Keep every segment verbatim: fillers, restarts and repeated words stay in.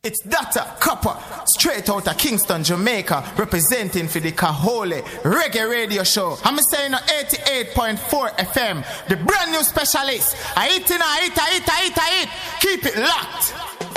It's Data Copper, straight out of Kingston, Jamaica, representing for the Kahole Reggae Radio Show. I'm saying on eighty-eight point four F M, the brand new specialist. I eat it, I eat, I eat, I eat, I eat. Keep it locked.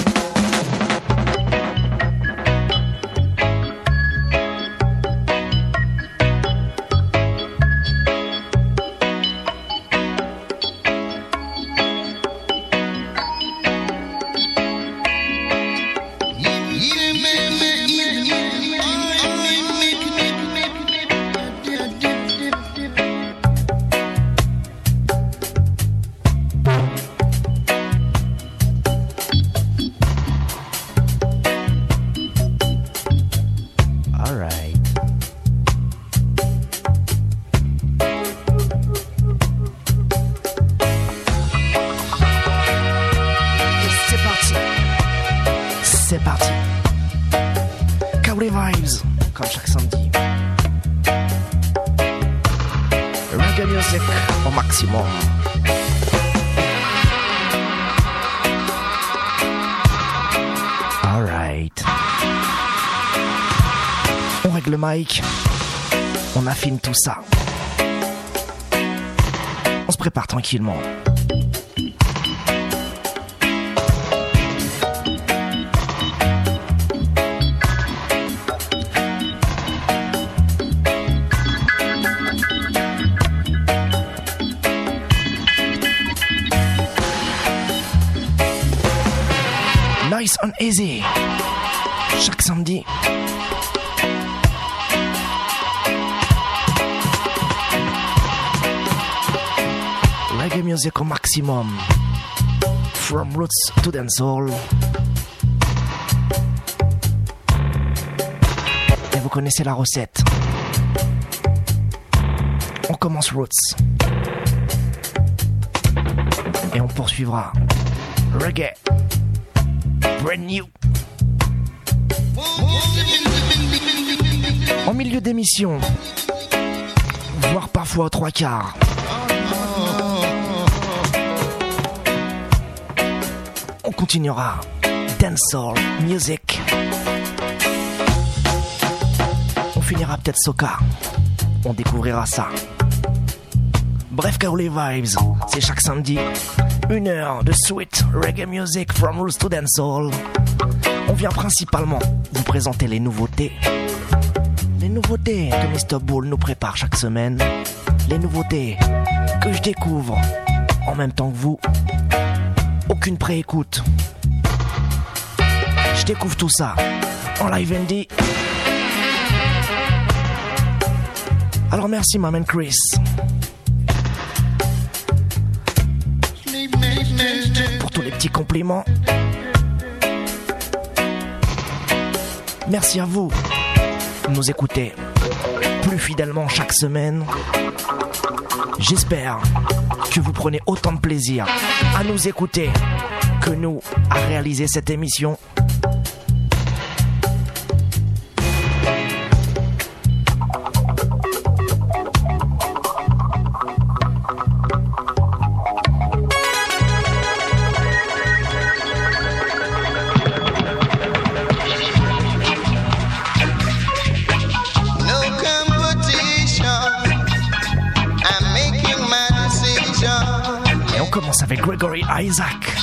Mike, on affine tout ça. On se prépare tranquillement. Nice and easy. Chaque samedi. Reggae music au maximum. From roots to dancehall. Et vous connaissez la recette. On commence roots. Et on poursuivra. Reggae. Brand new. En milieu d'émission. Voire parfois aux trois quarts. On continuera dancehall music. On finira peut-être soca. On découvrira ça. Bref, Kaolé Vibes, c'est chaque samedi une heure de sweet reggae music from roots to dancehall. On vient principalement vous présenter les nouveautés. Les nouveautés que mister Bull nous prépare chaque semaine. Les nouveautés que je découvre en même temps que vous. Aucune pré-écoute. Je découvre tout ça en live and D. Alors merci ma man Chris. Pour tous les petits compliments. Merci à vous de nous écouter plus fidèlement chaque semaine. J'espère que vous prenez autant de plaisir à nous écouter que nous à réaliser cette émission. Commence avec Gregory Isaac.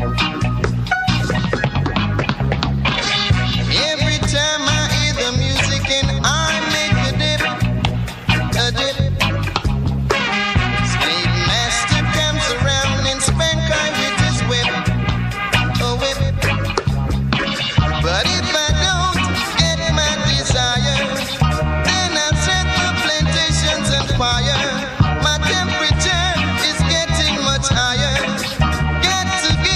Every time I hear the music and I make a dip, a dip. Slave master comes around and spank I with his whip, a whip. But if I don't get my desire, then I'll set the plantations on fire. My temperature is getting much higher. Got to get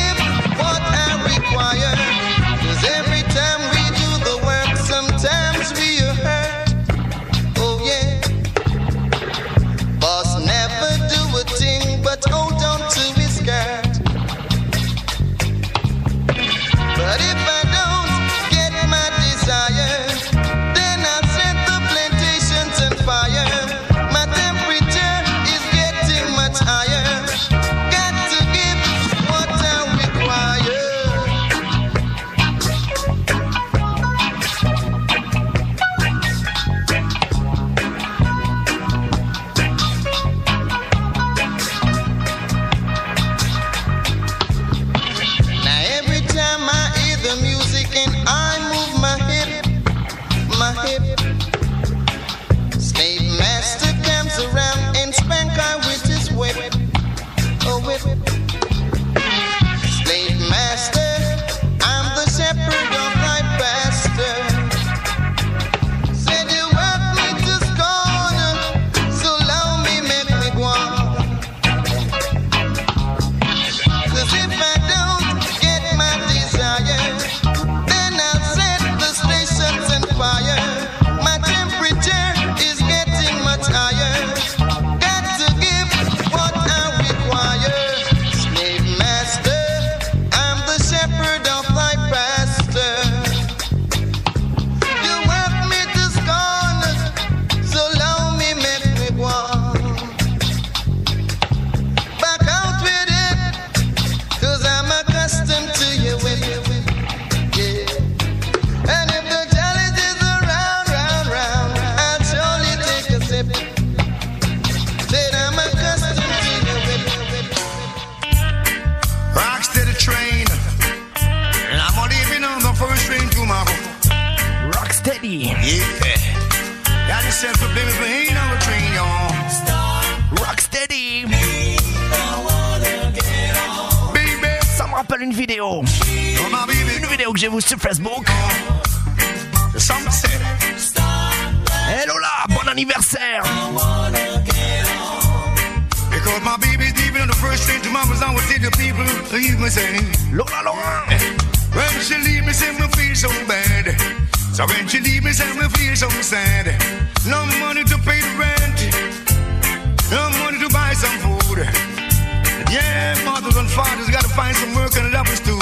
Rocksteady. Yeah. Got yourself a baby, but ain't no train, y'all. Rocksteady. Ça me rappelle une vidéo. Une vidéo que j'ai vue sur Facebook. Hello là, bon anniversaire. Because my baby's leaving on the first thing tomorrow, I will tell the people, leave me say. Lola Laurent. When she leave me, say me feel so bad. So when she leave me, say me feel so sad. No money to pay the rent, no money to buy some food. Yeah, mothers and fathers gotta find some work and lovers too.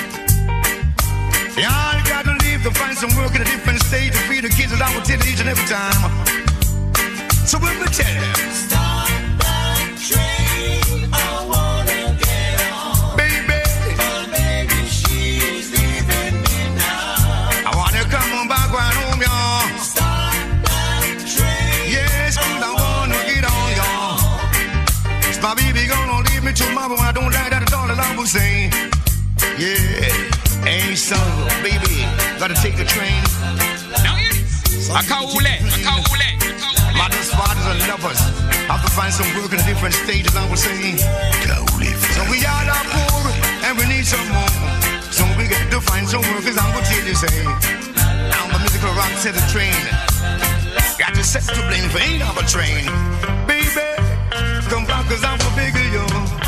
Y'all gotta leave to find some work in a different state to feed the kids that I will tell each and every time. So when we tell them, stop that train, I wanna get on. Baby, my baby, she's leaving me now. I wanna come on back right home, y'all. Stop that train. Yes, I wanna get on, y'all. Is my baby gonna leave me tomorrow? I don't like that at all, I will say. Yeah, ain't so, baby, gotta take the train. Now it's a kaule, a kaule. Mothers, fathers, and lovers have to find some work in the different stages, I would say. So we all are poor, and we need some more. So we got to find some work, as I would tell you, say. Now the musical rock set the train. Got to set to blame for ain't of a train. Baby, come back, cause I'm a bigger you.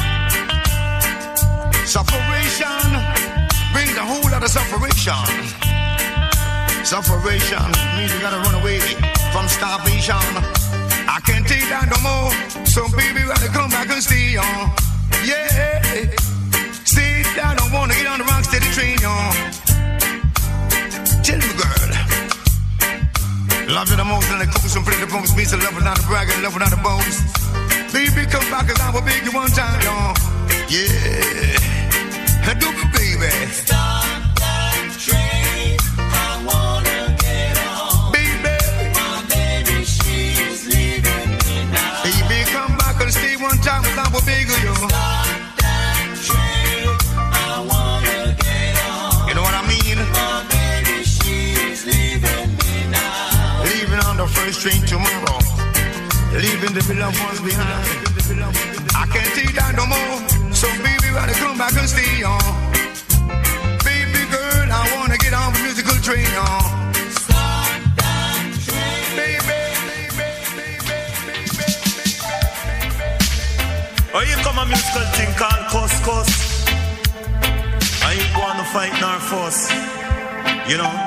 Sufferation brings a whole lot of sufferation. Sufferation means you gotta run away from starvation. I can't take that no more. So baby, gotta come back and stay on. Yeah, stay down. I don't wanna get on the Rocksteady train, y'all. Tell me, girl, love you the most and the coast and play the bones. Means the love without a brag and love without a boast. Baby, come back 'cause I will beg you one time, y'all. Yeah, do me, baby. Stop that train. I wanna get on. Baby, my baby, she's leaving me now. Baby, come back and stay one time 'cause I will beg you. Stop that train. I wanna get on. You know what I mean? My baby, she's leaving me now. Leaving on the first train tomorrow. Leaving the beloved ones behind. I can't take that no more. So baby, gotta come back and stay on. Baby girl, I wanna get on the musical train on. Stop that train. Baby, baby, baby, baby, baby. Oh, here come a musical thing called Cuss Cuss. I ain't going to fight nor fuss. You know?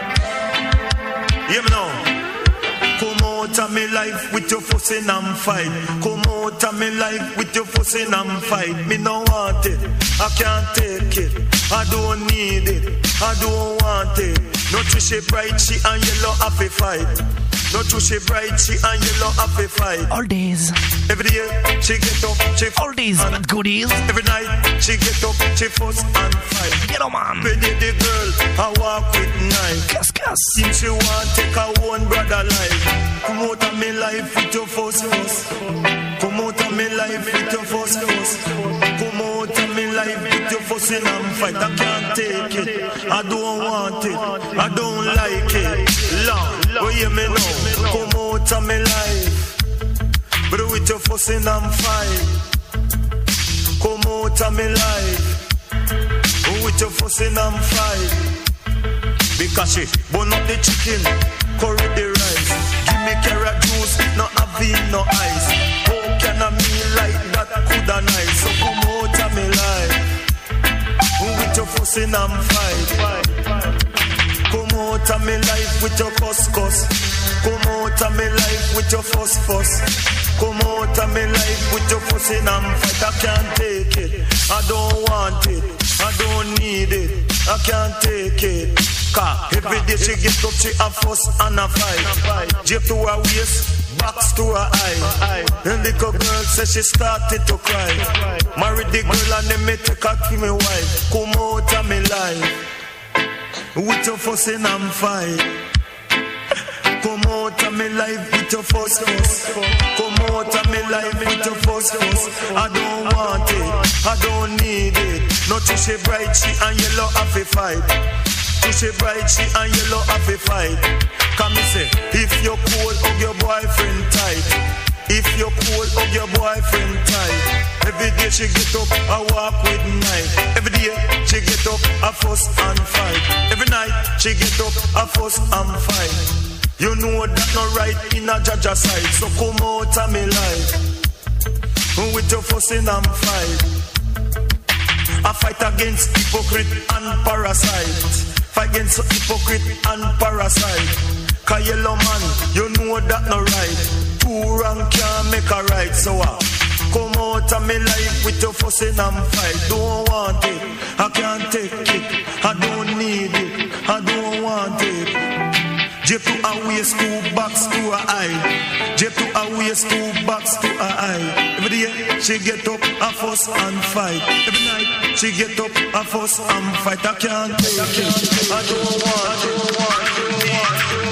Hear me now. Come out of me life with your fussing and fight. Come out of me life with your fussing and fight. Me no want it, I can't take it. I don't need it, I don't want it. No she bright, she and yellow happy fight. No she bright, she and yellow happy fight. All days. Every day she get up, she all days but goodies. Every night she get up, she fuss and fight. Get on man. Ready the girl, I walk with knife. Cuss cuss. Since she want take her own brother life. Come out of me life with your fuss fuss. Come out of me life with your fuss fuss. Come out of me life with your fussing and fight. I can't take it, I don't want it, I don't like it. Lord, oh hear me now. Come out of me life, but with your fussing and fight. Come out of me life, with your fussing and fight. Because she burn up the chicken, curry the rice. Give me carrot juice, no having no ice. How can I mean like that coulda nice? So come out of me life, with your fussing and fight. Come out of me life with your cuss cuss. Come out of me life with your fuss fuss. Come out of me life with your fussing and fight. I can't take it, I don't want it, I don't need it, I can't take it. Cause every day she get up, she a fuss and a fight. Jape to her waist, box to her eye. The little girl says she started to cry. Married the girl and then me take her to me wife. Come out of me life with your fussing and fight. Come out of me life with your fuss fuss. Come out of me life with your fuss fuss. I don't want it, I don't need it. No she bright, she and yellow happy fight. To she bright, she and yellow have a fight. Come me say, if you're cold, hug your boyfriend tight. If you're cold, hug your boyfriend tight. Every day she get up, I walk with night. Every day she get up, I fuss and fight. Every night she get up, I fuss and fight. You know that not right in a Jaja side. So come out of me life with your fussing and fight. I fight against hypocrite and parasite. Fight against hypocrite and parasite. Cause yellow man, you know that not right. Two wrong can't make a right. So I uh, come out of me life with your fussing and fight. Don't want it, I can't take it. I don't need it, I don't want it. J to a waist, two box to a eye. J to a waist, two box to a eye. Every day she get up, a fuss and fight. Every night she get up, a fuss and fight. I can't take it, I don't want, I don't want, I don't want, I don't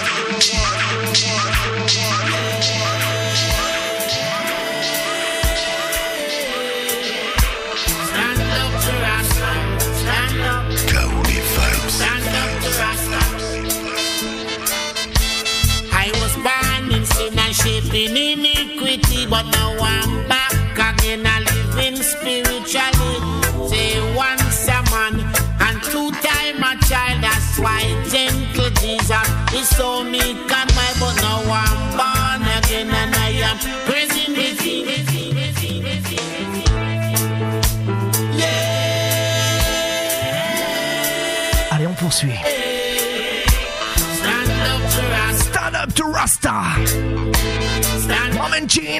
shaping iniquity, but now I'm back again. I live in spiritually. Say once a man and two time a child. That's why gentle Jesus is so meek and mild. But now I'm born again and I am praising the King. Yeah. Allez, on poursuit. Stand up to Rasta. Mom and Jean.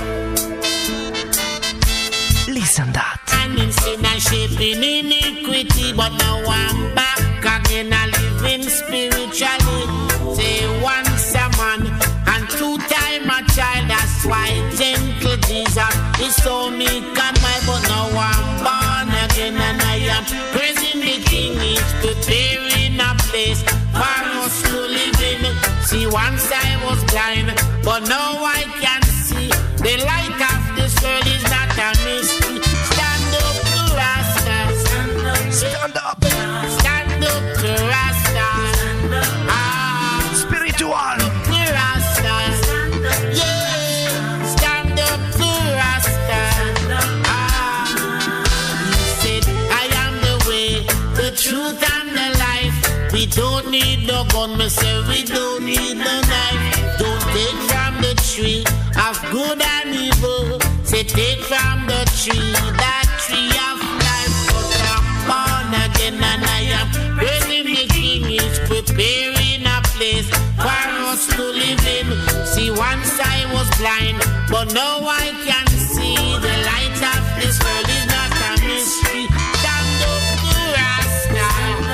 Listen that. And in sin and shaping iniquity, but now I'm back again. I live in spiritually. Say once a man and two time a child. That's why gentle Jesus is so meek and mild. But now I'm born again and I am praising the King. He's preparing a place for us to live in. See, once I was blind, but now I can see. The light of this world is not a mystery. Stand up to Rasta. Stand up. Stand up to Rasta. Ah, spiritual. To Rasta. Yeah. Stand up to Rasta. Ah, he said, I am the way, the truth, and the life. We don't need no gun, me say we don't need no knife. Don't take from the tree of good and evil. Say take from the tree, that tree of life. But I'm born again and I am praising the King. Is preparing a place for us to live in. See, once I was blind, but now I can see. The light of this world is not a mystery. Stand up to Rasta.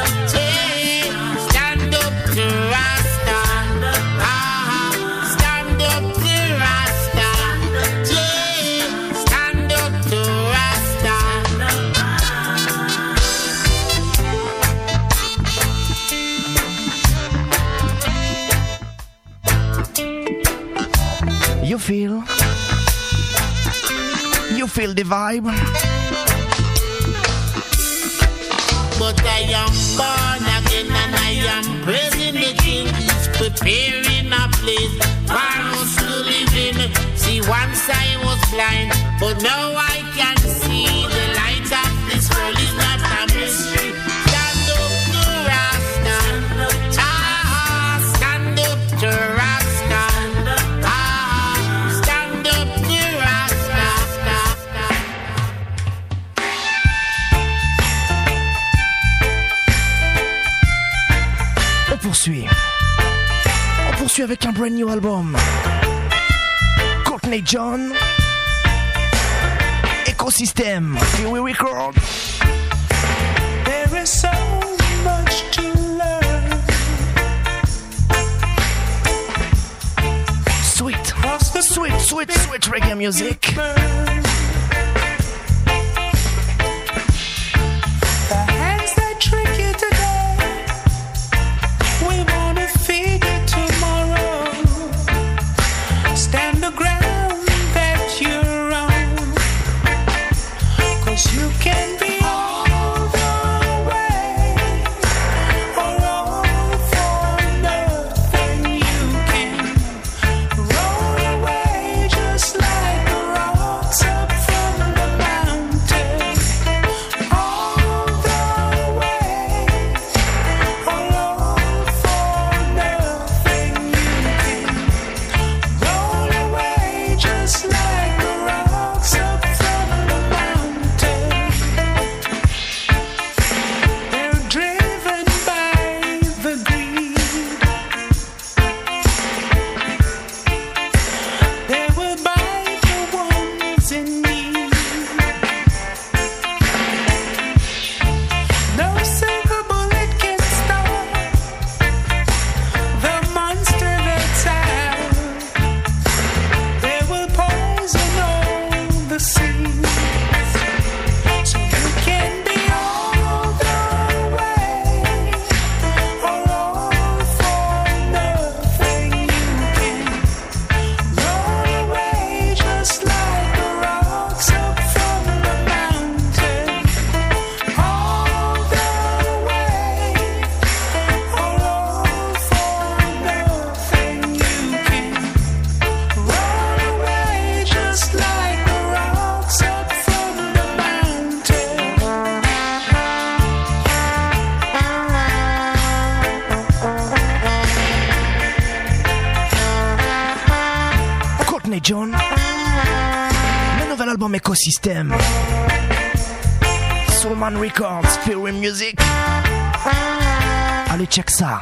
Stand up to Rasta. Ah, stand up to Rasta. Yeah, stand up to Rasta. You feel? You feel the vibe? But I am born again and I am praising the King. He's preparing a place for us to live in. See, once I was blind, but now I can see. The light of this world is not a mystery. Stand up to Rasta. Ah, stand up to Rasta. Ah, stand up to Rasta. On poursuit. On poursuit avec un brand new album. Courtney John. Ecosystem. Here we record. There is so much to learn. Sweet. Sweet, sweet, sweet reggae music. The hands that trick you today, we wanna feed you tomorrow. Stand the ground that you're on, 'cause you can be all the way Courtney John, le nouvel album Écosystème, Soulman Records, Fury Music. Allez, check ça.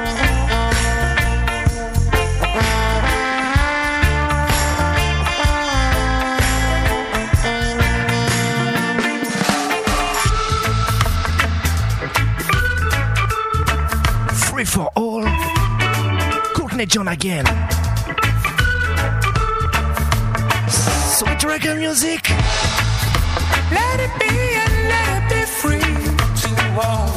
Free for all, Courtney John again. Sweet reggae music. Let it be and let it be free to all.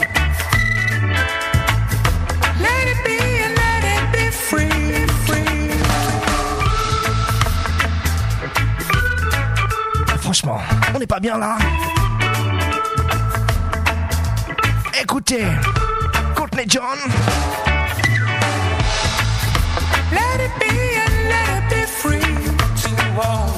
Let it be and let it be free, free. Franchement, on n'est pas bien là. Écoutez, Courtney John. Let it be and let it be free to all.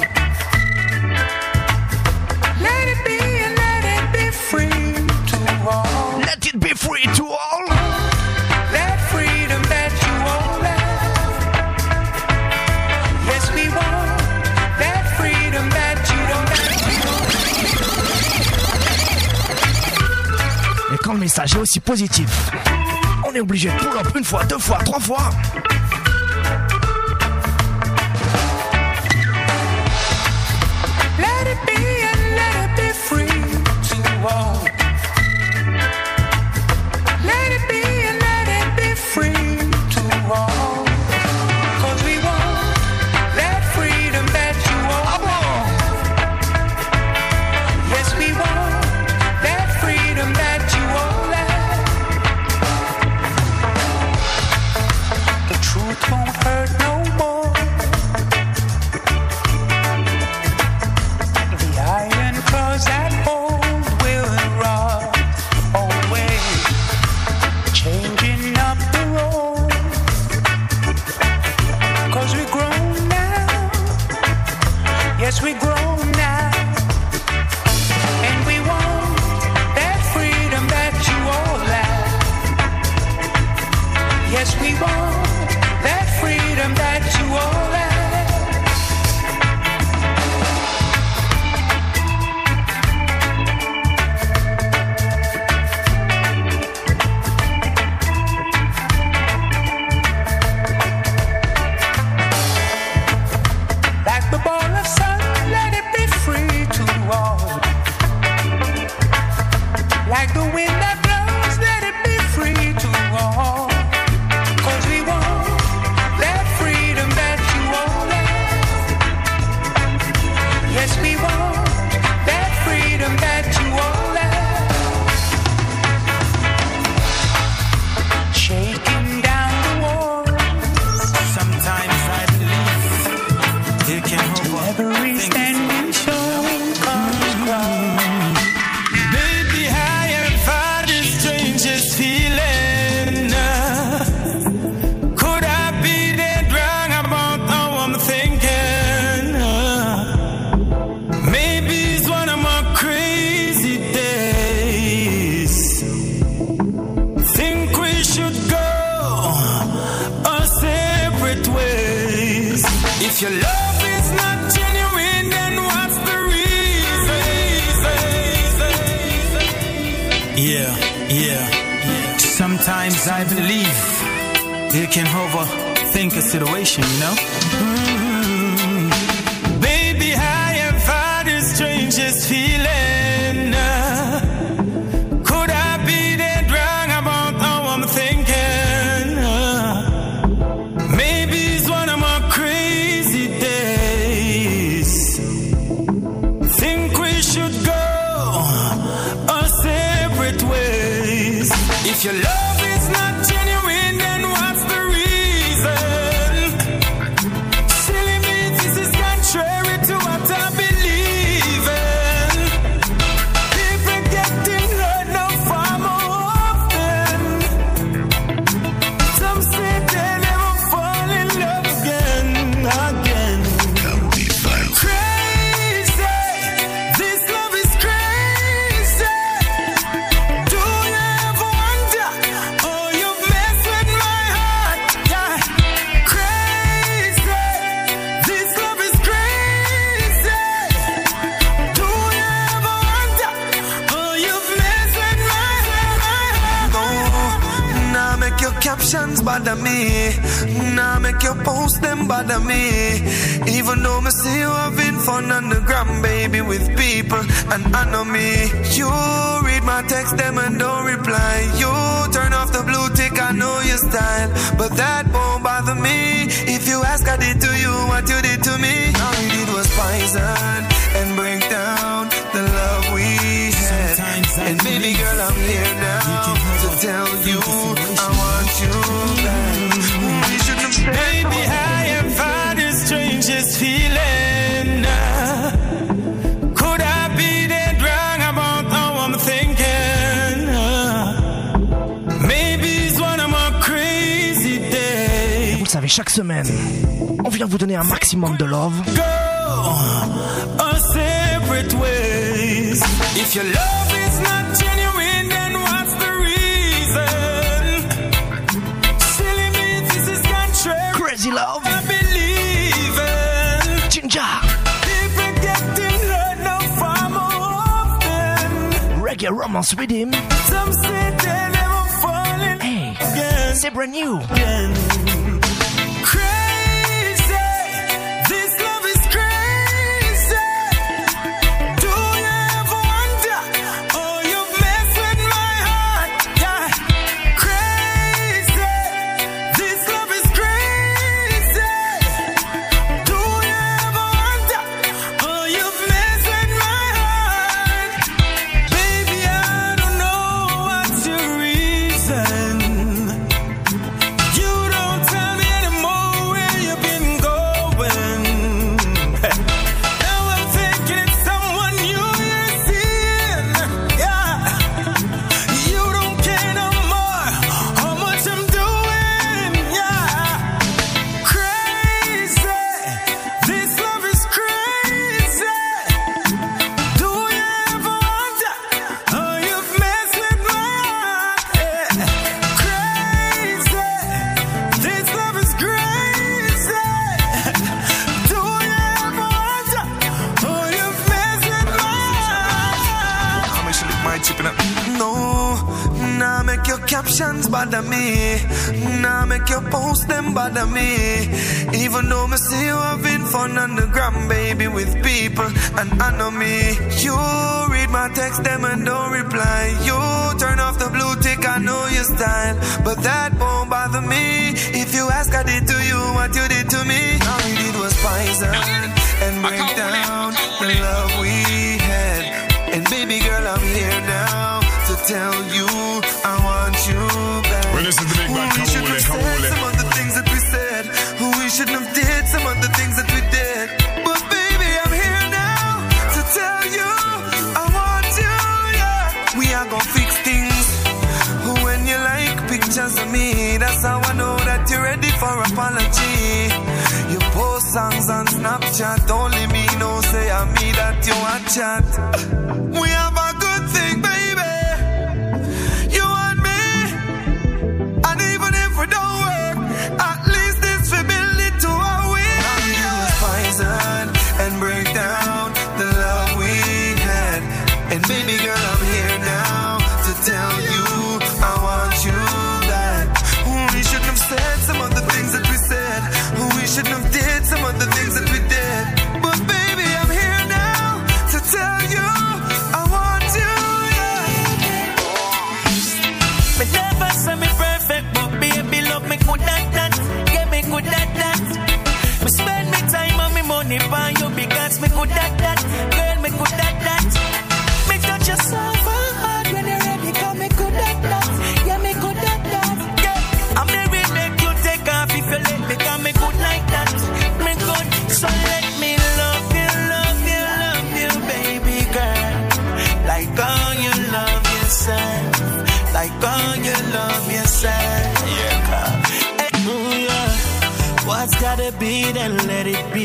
Let it be and let it be free to all. Let it be free to all. That freedom that you all have. Yes, we want that freedom that you don't have. Et quand le message est aussi positif, on est obligé de pull up une fois, deux fois, trois fois. Let it be and let it be free to all. Let it be and let it be free to all. 'Cause we want that freedom that you all have. Yes, we want that freedom that you all have. The truth won't hurt no more. The iron claws that hold will rot away, changing up the road. 'Cause we're grown now. Yes, we're grown now. And we want that freedom that you all have. Yes, we want that freedom that you all have. Like the ball of sun, let it be free to all. Like the wind that blows, let it be free to all. 'Cause we want that freedom that you all have. Yes, we want that freedom that you all have. Shaking down the walls, Sometimes I believe you can hold every standing stone comes crying. Baby, I have had the strangest feeling. Could I be dead wrong about how I'm thinking? Maybe it's one of my crazy days. Think we should go our separate ways. If your love is not genuine, then what's the reason? Yeah, yeah, yeah. Sometimes I believe you can overthink a situation, you know? Mm. Baby, I have had the strangest feeling. Could I be dead wrong about how I'm thinking? Maybe it's one of my crazy days. Think we should go our separate ways. If your love is not genuine, then what's the reason? Silly me, this is contrary to what I believe in. People getting hurt now far more often. Some say they never fall in love again, again. Crazy, this love is crazy. Do you ever wonder how you've made make your captions bother me. Nah, make your post them bother me. Even though me see you having fun on the gram, baby, with people and I know me. You read my text them and don't reply. You turn off the blue tick, I know your style, but that won't bother me. If you ask, I did to you what you did to me. All you did was poison and break down the love we had. And baby girl, I'm here now to tell you I want you back. We shouldn't have said. Baby, I have had the strangest feeling. Could I be dead wrong about how I'm thinking? Maybe it's one of my crazy days. Vous le savez, chaque semaine, on vient vous donner un maximum de love. Go our separate ways. If your love is not genuine, then what's the reason? Silly me, this is contrary. Crazy love. I believe in Ginger. people getting hurt now far more often. Reggae romance rhythm. Some say they never fall in Hey, again. c'est brand new. Again. Crazy, this love is crazy. Do you ever wonder? Oh, you've messed with my heart. Yeah. Crazy, this love is crazy. Do you ever wonder? Oh, you've messed with my heart. Baby, I don't know what's your reason. You don't tell me anymore where you've been going. Now I'm thinking it's someone new you're seeing. Yeah. You don't care no more how much I'm doing. Yeah. Crazy. This love is crazy. Do you ever wonder how you've messed with my heart? Yeah. Crazy. This love is crazy. Do you ever wonder how you've messed with my heart? I'm actually lick my chip in it. No, nah, make your captions bother me. Nah, make your post them bother me. Even though me see you having fun on the gram, baby, with people and I know me. You read my text them and don't reply. You turn off the blue tick, I know your style, but that won't bother me. If you ask, I did to you what you did to me. All you did was poison and break down the love we had. And baby girl, I'm here now to tell you I want you back. Well, this is the big bad We shouldn't have Kahole, said Kahole. some of the things that we said. We shouldn't have did some of the things that we did. But baby, I'm here now to tell you I want you, yeah. We are gonna fix things. When you like pictures of me, that's how I know that you're ready for apology. You post songs on Snapchat, only me know say I me that you want chat. We have a good thing, baby. You and me, and even if we don't work, at least this we build it to our way. All you do is poison and break down the love we had. And baby girl, I'm here now to tell you I want you back. We shouldn't have said some of the things that we said. We shouldn't have did some of the things that we did. But baby, I'm here now to tell you I want you, yeah. Me never say me perfect, but baby love me good at that. Yeah, me good at that. Me spend me time and me money for you because me good at that. Girl, me good at that. Me touch your sofa hard when you're ready, 'cause me good at that. Yeah, me good at that. Yeah, I'm the real make you take off if you let me, 'cause me good like that. Me good, so let me love you, love you, love you, baby girl. Like how you love yourself. Like how you love yourself. Yeah, girl. Hey, ooh, yeah. What's gotta be, then let it be.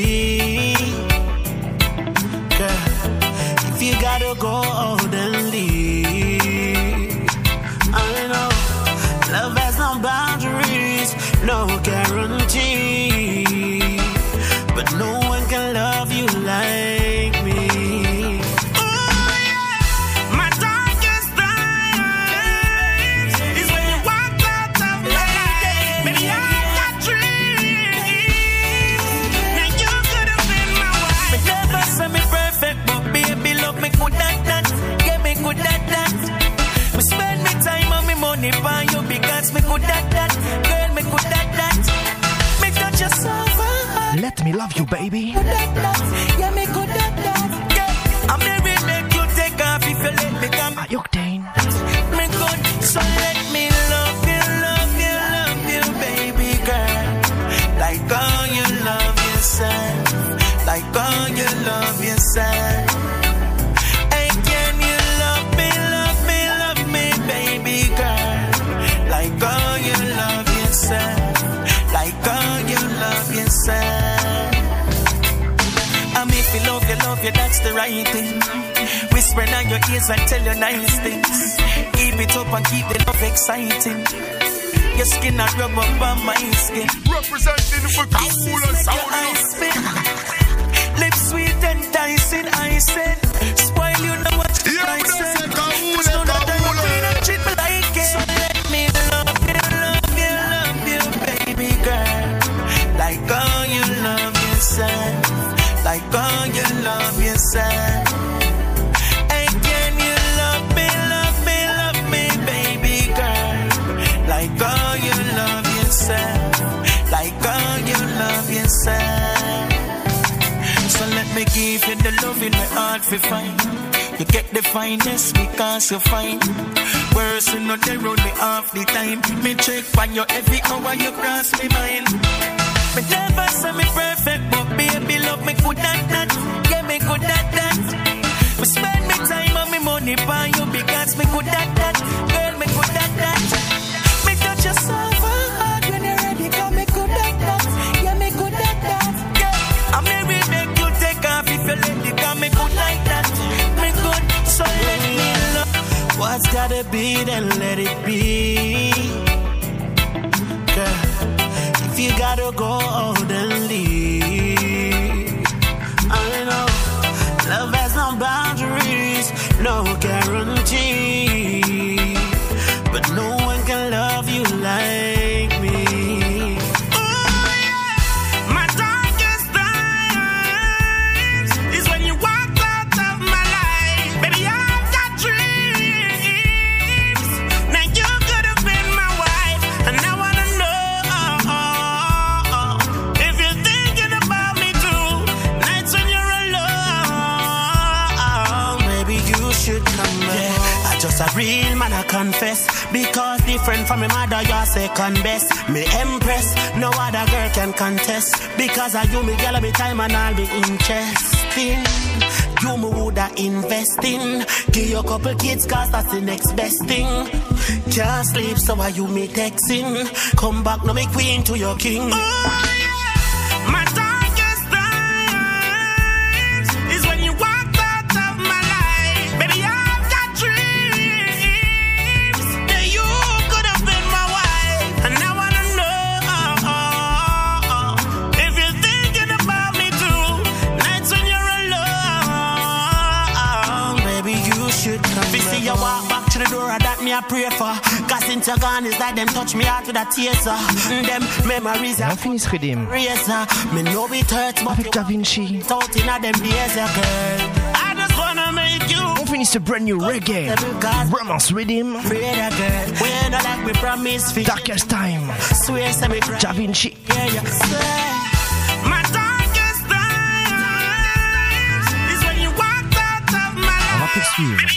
Girl, if you gotta go out and leave, I know love has no boundaries, no guarantee, but no one can love you like me. Ooh, yeah. My darkest times is when you walk out of life. me good at that. Girl, me good at that. Me touch your sofa. Let me love you, baby. Good at that. Yeah, me good at that. Yeah, I'm married, make you take off if you let me come. Octane. Me good, so let me love you, love you, love you, baby girl. Like how you love yourself. Like how you love yourself. Hey, can you love me, love me, love me, baby girl? Like how you love yourself. Like how you love yourself. And if you love you, love you, that's the right thing. Whisper in your ears and tell you nice things. Keep it up and keep the love exciting. Your skin and rub up on my skin. Representing for cool and sound. Lips sweet and enticing, I said. Spoil you know what you yeah, I said. So that I don't treat me like it. So let me love you, love you, love you, baby girl. Like how you love yourself. Like how you love yourself. Hey, can you love me, love me, love me, baby girl. Like how you love yourself. Like how you love yourself. So let me give you the love in my heart for fine. You get the finest because you're fine. Worse you know they run me half the time. Me check on you every hour you cross me mind. Me never say me perfect, but baby love me good at that. Yeah, me good at that. Me spend me time and me money by you because me good at that. Girl, me good at that. Me touch your sofa hard when you're ready, cause me good at that. Yeah, me good at that. Yeah, I'm married. If you let it come, me good like that. Me good, so let me love. What's gotta be, then let it be. Girl, if you gotta go, then leave. I know, love has no boundaries, no guarantee. But no one can love you like me. A real man I confess, because different from my mother you're second best. Me empress, no other girl can contest. Because of you me girl me time and I'll be interesting. You me woulda investing. Give you a couple kids cause that's the next best thing. Can't sleep so why you me texting. Come back no me queen to your king. Oh yeah, my darkest times is when you walked out of my life. Baby I've got dreams. You walk back to the door that me I pray for. Cause since you're gone is like them touch me out with a taser. Them memories are Infinite Rhythm me know it hurts but avec Da Vinci. Out in a them days girl. I just wanna make you. On finit ce brand new reggae Romance Rhythm. Darkest Time Da Vinci. Yeah, yeah. My darkest times is when you walked out of my life. On va poursuivre.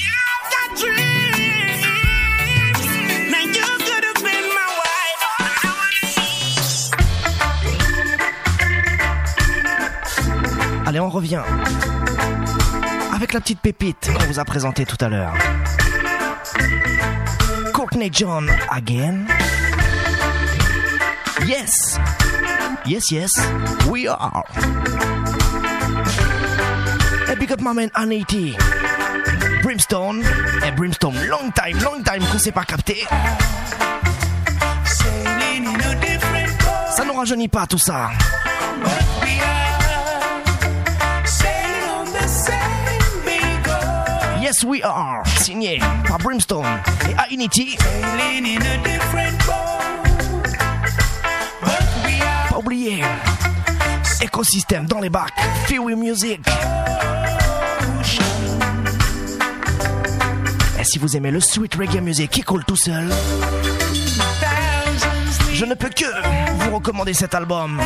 Allez, on revient avec la petite pépite qu'on vous a présentée tout à l'heure. Courtney John again. Yes, yes, yes, we are. Et big up my man Anity, Brimstone. Et Brimstone, long time, long time qu'on s'est pas capté. Ça nous rajeunit pas tout ça. Yes, we are. Signé par Brimstone et Ainity. Pas oublier. Écosystème dans les bacs. Fury Music. Et si vous aimez le sweet reggae music qui coule tout seul, Je ne peux que vous recommander cet album.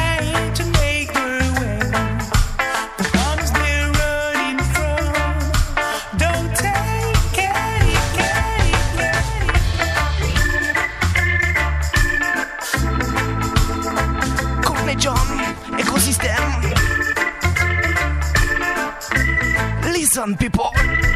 Courtney John, Écosystème. Listen, people.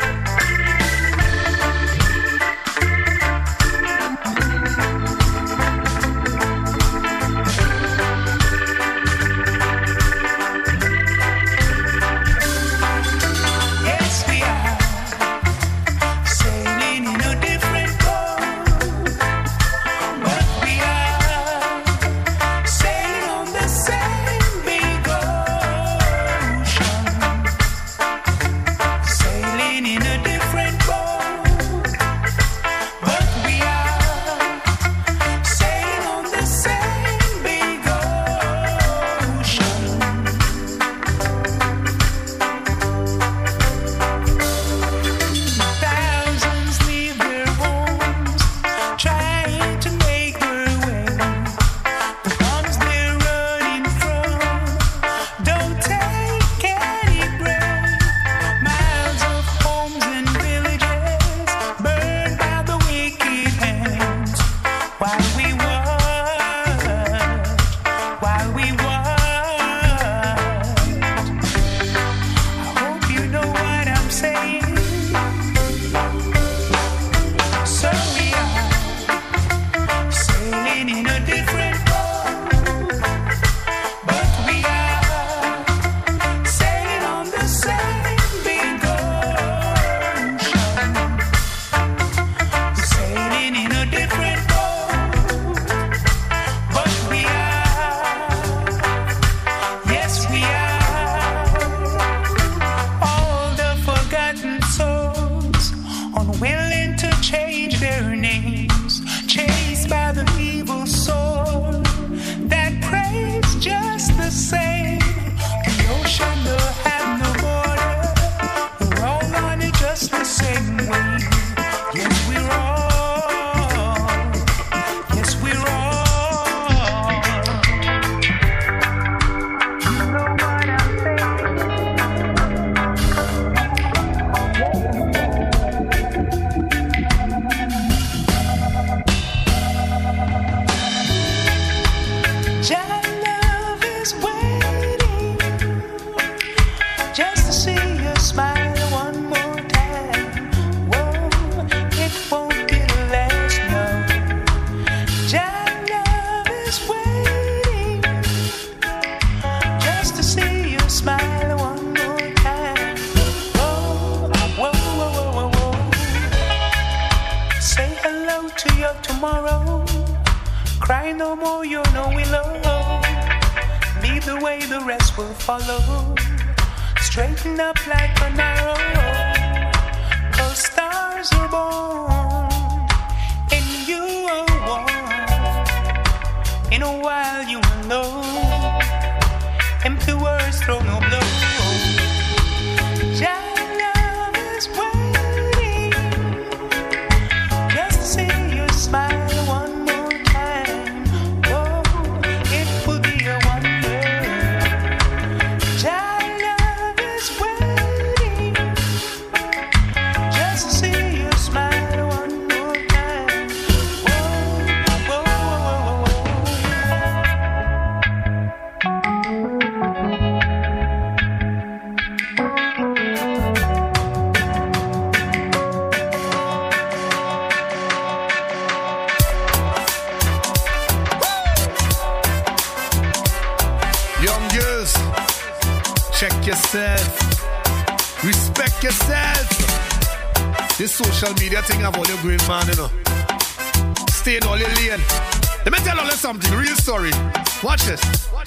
Social media thing of all your green man, you know. Stay in all your lane. Let me tell you something, real story. Watch this.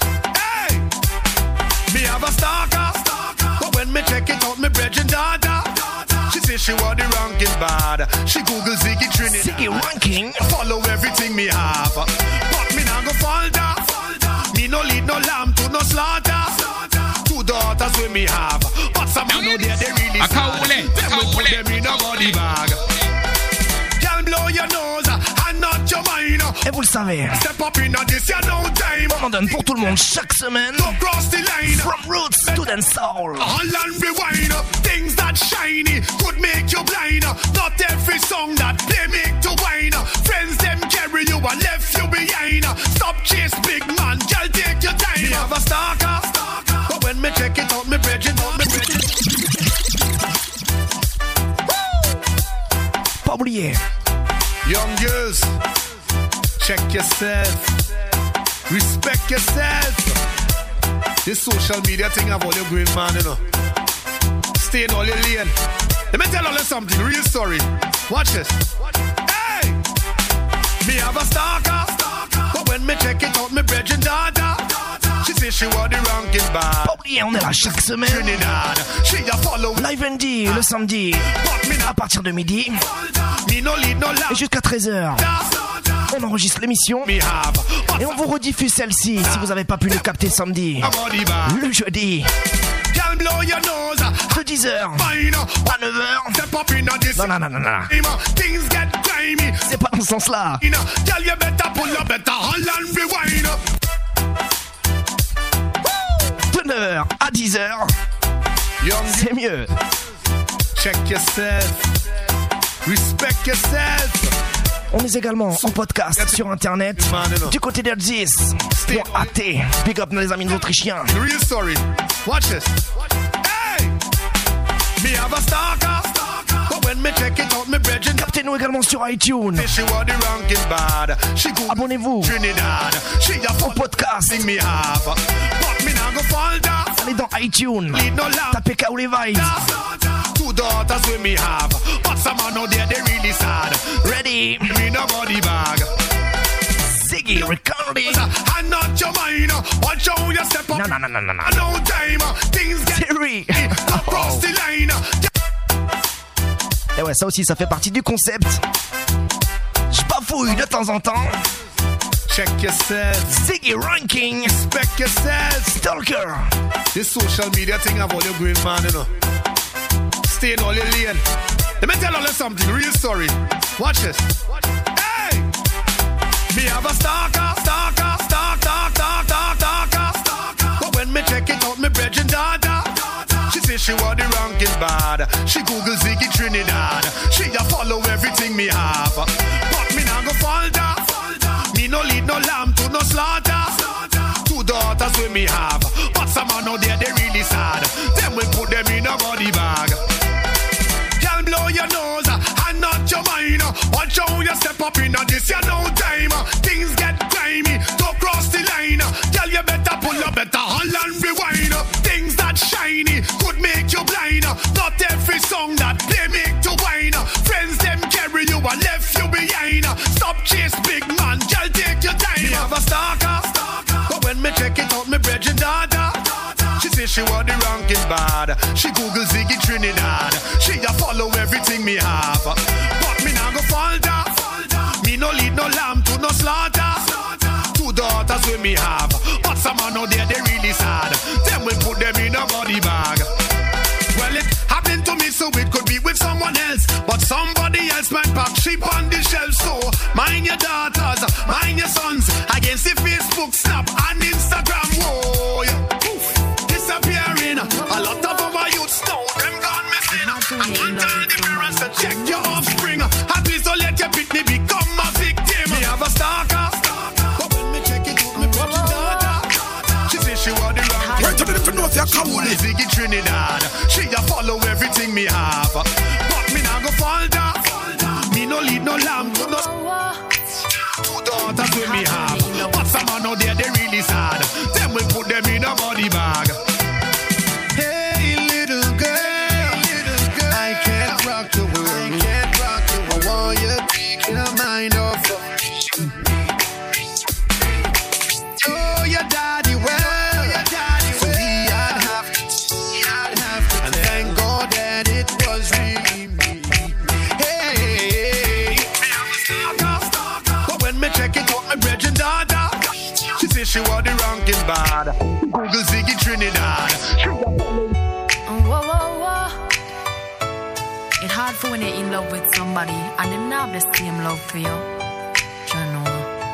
Hey! Me have a stalker, but when me check it out, me brethren daughter. She says she want the ranking bad. She Google Ziggy Trinity. Ziggy ranking? Follow everything me have. But me not go falter. Me no lead no lamb to no slaughter. Two daughters with me have. But some man know they they really sad. Them will put them in a body bag. Y'all blow your nose and not your mind. Et vous le savez, on en donne pour tout le monde chaque semaine. From roots to dancehall. Things that shiny could make you blind. Not every song that they make to whine. Friends them carry you and left you behind. Stop chase big man, girl take your time. Me have a stalker, but when me check it out, me bridging out, me bridging. Pas oublier. Young girls, check yourself, respect yourself. This social media thing have all your green man, you know. Stay in all your lane. Let me tell you something, real story. Watch this. Hey! Me have a stalker, but when me check it out, me bridging daughter. She say she want the ranking bar. Pas oublier, on est là chaque semaine. Trinidad, she a follow. Live and D le samedi à partir de midi Me no lead, no et jusqu'à treize heures. On enregistre l'émission et on vous rediffuse celle-ci si vous n'avez pas pu le capter samedi. Le jeudi. De dix heures à neuf heures. Non, non, non, non, non. C'est pas dans ce sens-là. De neuf heures à dix heures. C'est mieux. Check yourself. Respect yourself. On est également en podcast sur internet du côté d'Erzis point A T. Big up les amis autrichiens. Real story. Watch this. Hey! Me have a stalker. But when me check it out, me bridging. Captez-nous également sur iTunes. She want the ranking bad. She go Abonnez-vous Trinidad. She a au podcast. me have. But me not go fall down. Allez dans iTunes. Tapez Kaoulé Vibes. Two daughters with me have, but some man out there they really sad. Ready? Me no body bag. Ziggy recording. I'm not your mind. Watch how you step up. No, no, no, no, no, no. No time. Things get Siri. across the line. Et ouais, ça aussi, ça fait partie du concept. Je bafouille de temps en temps. Check yourself. Ziggy ranking. Respect yourself. Stalker. This social media thing have all your green man, you know. Stay in all your lane. Let me tell you something, real story. Watch this. Hey! Me have a stalker, stalker, stalker, stalker, stalker, stalker. But when me check it out, me bridging daughter. She say she want the ranking bad. She Google Ziggy Trinidad. She a follow everything me have. But me not go falter. Me no lead no lamb to no slaughter. Two daughters with me have. But some man out there they really sad. Them will put them in a body bag. Blow your nose and not your mind. Watch how you step up in this, you no time. Things get grimy, don't cross the line. Girl, you better pull up, better hold and rewind. Things that shiny could make you blind. Not every song that they make to whine. Friends them carry you and left you behind. Stop chase big man, girl, take your time. Me have a stalker, but when me check it out, me bridging daughter. She say she want the ranking bad. She Google Ziggy Trinidad. She a follow everything me have. But me not go falter. Me no lead no lamb to no slaughter. Two daughters with me have. But some man out there they really sad. Them will put them in a body bag. Well, it happened to me, so it could be with someone else. But somebody else might pack sheep on the shelf. So mind your daughters, mind your sons. Against the Facebook, Snap, and Instagram. Whoa, yeah. Disappearing. A lot of our youths now, them gone missing. I want all the parents to check your offspring. And please don't let your pitney become a victim. Me have a stalker, but when me check it out, me watch your daughter. She say she want the wrong. Right to the left, north, you're cool. Ziggy Trinidad. She a follow everything me have. But me not go falter. Me no lead no lamb to no. Two daughters with me have. But some man out there they really sad. Them will put them in a body bag. Hey little girl, little girl, I can't rock the world. I can't rock the world. I want you to take your mind off of me. Oh, your daddy well, your daddy so well. He I'd have to, I'd have to, and thank God that it was really me. Hey, but when me check it out, my bridging daughter. She say she want the ranking bad. Google Ziggy Trinidad. Oh, whoa, whoa, whoa. It's hard for when you're in love with somebody and them not have the same love for you. You know.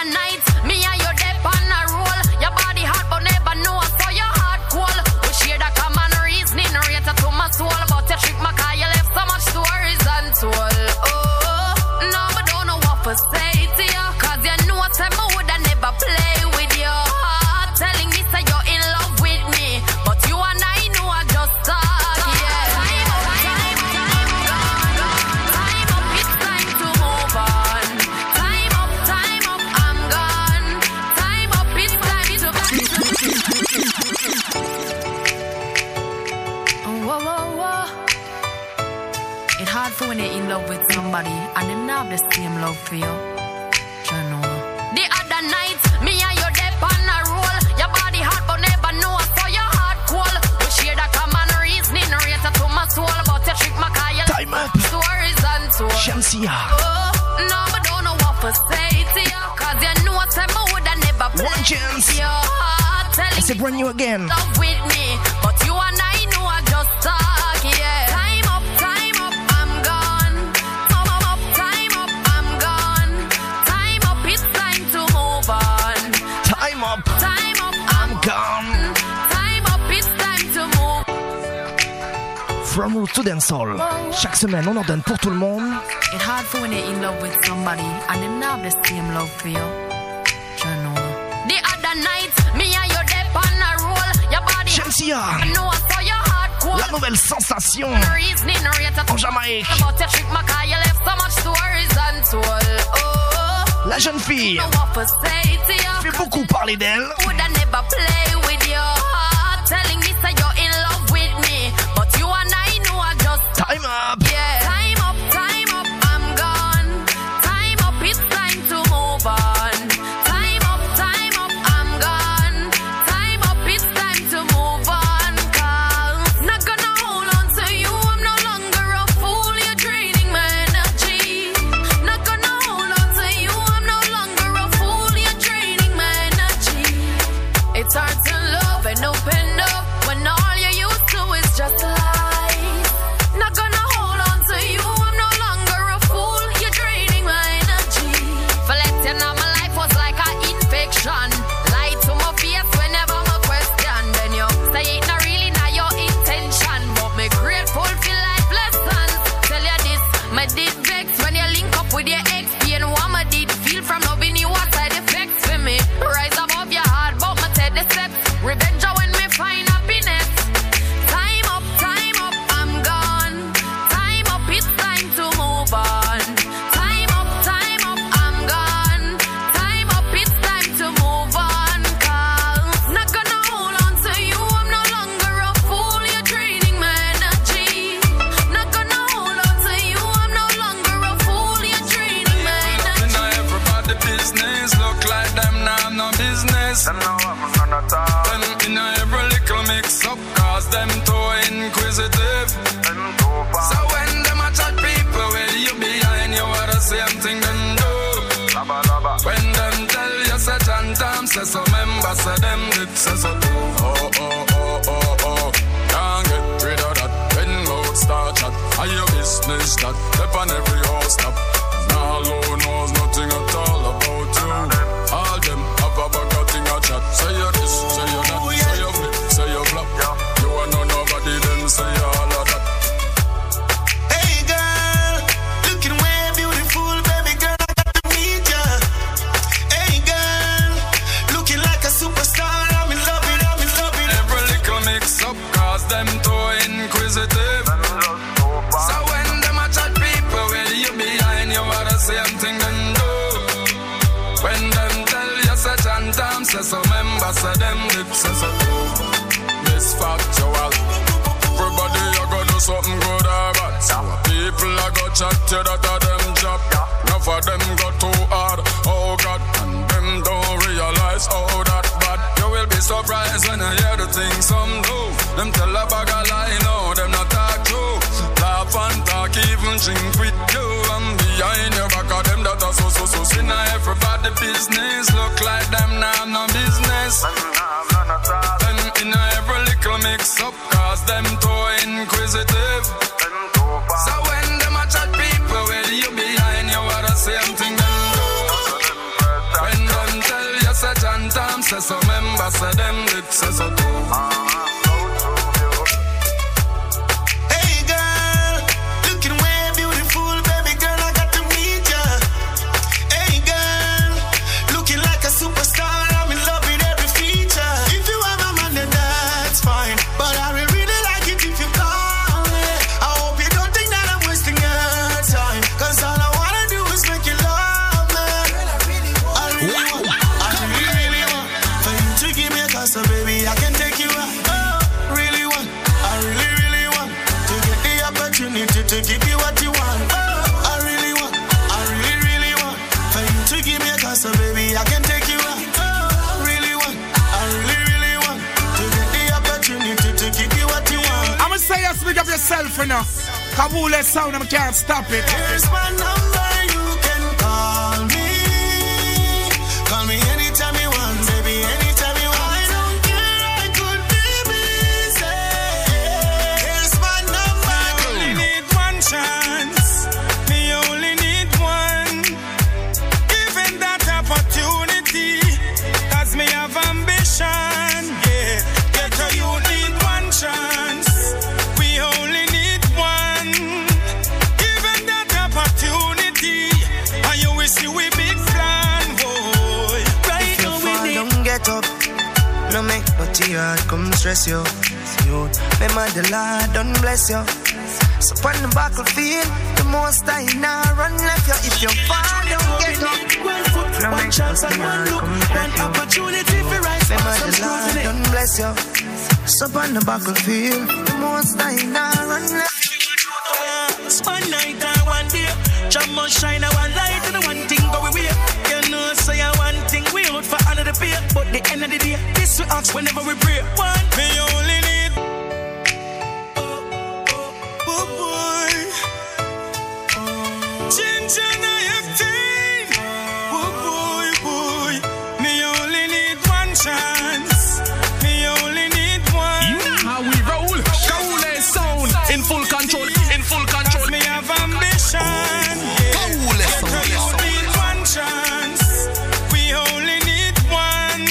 other night, me and you dip on a roll. Your body hot but never know, so your heart cold. We share the common reasoning, rated to my soul. But you trick my car, you left so much stories untold. Oh, no, but don't know what to say to you. Cause you know what time I woulda never play with your heart. Telling me say you're in love with me, but you and I know I just talk, yeah. Time up, time up, time gone, gone. Time up, it's time to move on. Time up, time up, I'm gone. Time up, it's time to oh, whoa, whoa, whoa. It's hard for when you're in love with somebody and them not have the same love for you. You know. The other night, me and you dip on a roll. Your body hot but never know, so your heart cold. We share the common reasoning, rated to my soul. But you trick my car, you Time up. stories untold. Shamsia. Oh, no, but don't know what to say to you. Cause you know what time I woulda never play One chance. with your heart. Telling And c'est brand new again. love with me, but you and I know I just talk, yeah. Time up, time up, I'm gone. Time up, time up, I'm gone. Time up, it's time to move on. Time up. Time up, I'm Gone. Time up, it's time to move. From Roots to Dancehall. Chaque semaine, on en donne pour tout le monde. It's hard for when you're in love with somebody and them not have the same love for you. You know. The other night, me and you dip on a roll. Your body Shamsia. I know I saw your heart cold. La nouvelle sensation Reasoning, rated en Jamaïque. But you trick my car, you left so much stories untold. Oh, La jeune fille know what to say to you. fait beaucoup parler d'elle. Woulda never play with your heart. Telling me say you're in love with me, but you and I know I just Time up. yeah. Time up, time up, I'm gone. Time up, it's time to move on. Time up, time up, I'm gone. Time up, it's time to move on. Cause not gonna hold on to you, I'm no longer a fool. You're draining my energy. Not gonna hold on to you, I'm no longer a fool. You're draining my energy. It's hard to love and open up when all you're used to is just lies. Not gonna hold on to you, I'm no longer a fool. You're draining my energy. For let you know my life was like an infection. Lie to my face whenever my question. Then you say it not really not your intention, but me grateful for life lessons. Tell you this, my did vex when you link up with your ex. Pain what me did feel from loving you, what side effects for me. Rise above your heart, but me take the steps. Revenge when me find happiness. Time up, time up, I'm gone. Time up, it's time to move on. Time up, time up, I'm gone. Time up, it's time to move on. Cause not gonna hold on to you, I'm no longer a fool. You're draining my energy. Not gonna hold on to you, I'm no longer a fool. You're draining my energy. Now everybody business look like them now have no business. Them now have none at all. Them in every little mix up, cause them too inquisitive. Them too far. So when them a chat people, well you behind you are the same thing them do. Laba, laba. When them tell you such and time, say so members say them did say so too. Oh oh oh oh oh, can't get rid of that. When mouth start chat, are your business that? Step on every house stop. Now low knows nothing at all about you. All them have a bag of thing a chat. Say you this, say you that, say you flip, say you flop. You are no nobody, then say all of that. Hey girl, looking way beautiful, baby girl, I got to meet ya. Hey girl, looking like a superstar, I'm in love with, I'm in love with. Every little mix up, cause them too inquisitive. So when them a chat people, well you behind you are the same thing them do. When them tell you such and time, say so members say them did say so too. This factual. Everybody you go do something good or bad. So people a go chat you that a them job. Enough of them go too hard, oh God. And them don't realize how that bad. You will be surprised when you hear the things some do. Them tell a bag of lie, no, them not talk true. Laugh and talk, even drink with you. And behind your back of them that are so, so, so. See now everybody business look like them now have no business. Then in every little mix up, cause them too inquisitive. So when them a chat people, well you behind you are the same thing them do. When say them lips say so too. Hey girl, looking way beautiful, baby girl, I got to meet ya. Hey girl, looking like a superstar, I'm in love with every feature. If you are my man, then that's fine, but I will really like it if you call me. I hope you don't think that I'm wasting your time, cause all I wanna do is make you love me. I really want, I really, really, really want for you to give me a call, so baby, I can take you out. Oh, really want, I really, really want to get the opportunity to give you what you want. Oh, I really want, I really, really want for you to give me a call, so baby, I can take you out. Oh, really want, I really, really want to get the opportunity to give you what you want. I'ma say you speak up yourself, you know. Kabul sound, I can't stop it. Here's my number, you can call me. Call me anytime you want, baby, anytime you want. I don't care, I could be busy. Here's my number. Me only need one chance. Me only need one. Given that opportunity, cause me have ambition. Yeah, get a you need one chance. We only need one. Given that opportunity, and you will see we big plan, boy. Right If you now we fall, need. don't get up. No make no tear come stress you. You, remember the Lord, don't bless you. So on the battlefield, the most I now run left you. If you fall, don't get up. One foot, No one make chance no and one tear look, come one stress you. opportunity for rise Remember past some the Lord, scrutiny. don't bless you. So on the battlefield, the most I now run left. One night and one day, Jam must shine a one light and the one thing go away. You know, say a one thing we out for another pay, but the end of the day, this we ask whenever we pray. One, me only need. Oh boy, ginger nineteen. Oh boy, boy, me only need one chance. Me only need one. You know how we roll. Kaule sound in full control. In full control. Me have ambition. Kaule sound. We only need one chance. We only need one.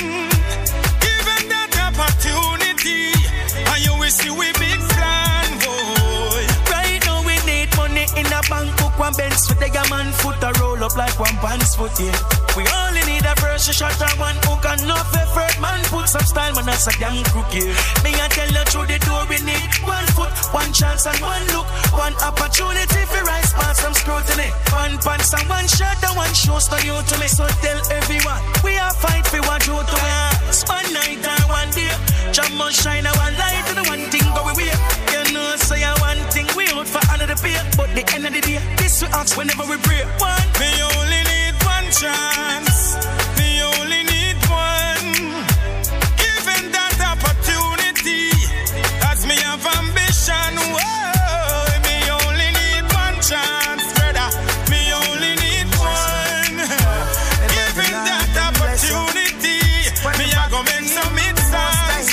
Given that opportunity, and you will see we big plan, boy. Right now we need money in a bank book, one bench with a man foot a roll up like one pants foot, yeah. We only need a brush, a shot, and one hook, and no effort, man. Put some style, man, that's a damn crooked. Me I tell you through the door, we need one foot, one chance, and one look, one opportunity for rise past some scrutiny. One pants and one shirt, and one shows to you to me. So tell everyone, we are fight for what you to me. One night and one day, Jam must shine a one light, and the one thing go away. You know, say a one thing we out for another pay, but the end of the day, this we ask whenever we pray. One, me only need one chance. Me only need one. Given that opportunity, as me have ambition. Whoa, me only need one chance, brother. Me only need one. Given that opportunity, me a go make some If sense.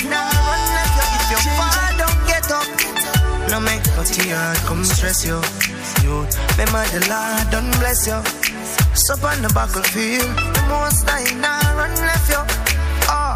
you fall, don't get up. No make no tear come stress you. You, remember the Lord, don't bless you. So on the battlefield, the most I now run left you. Oh,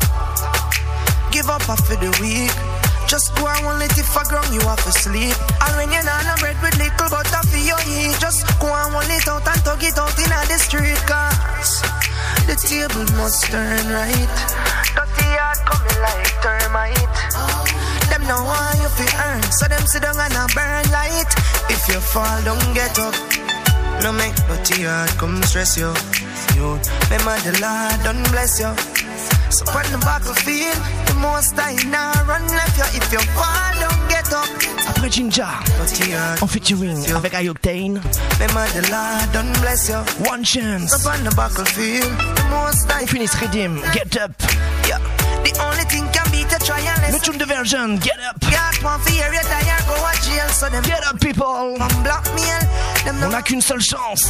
give up after the week. Just go and let it for ground, you have to sleep. And when you're not bread with little butter for your eat, just go and hold it out and tug it out in the street. Cause the table must turn right. Dirty heart coming like termite. Them know why you feel earn, so them sit down and a burn light. If you fall, don't get up. No make no tear come stress you. You, remember the Lord, don't bless you. So on the battlefield, the most I now run left you. If you fall, don't get up. Après Jinja, en featuring avec iOctane. Remember the Lord, don't bless you. One chance. So on the battlefield, the most I. On finit Redeem, Get Up. Yeah. The only thing can beat a trial. Le tune de Version, Get Up. Get one for your tire, go a jail. So them Get up, people. On blackmail. On n'a qu'une seule chance.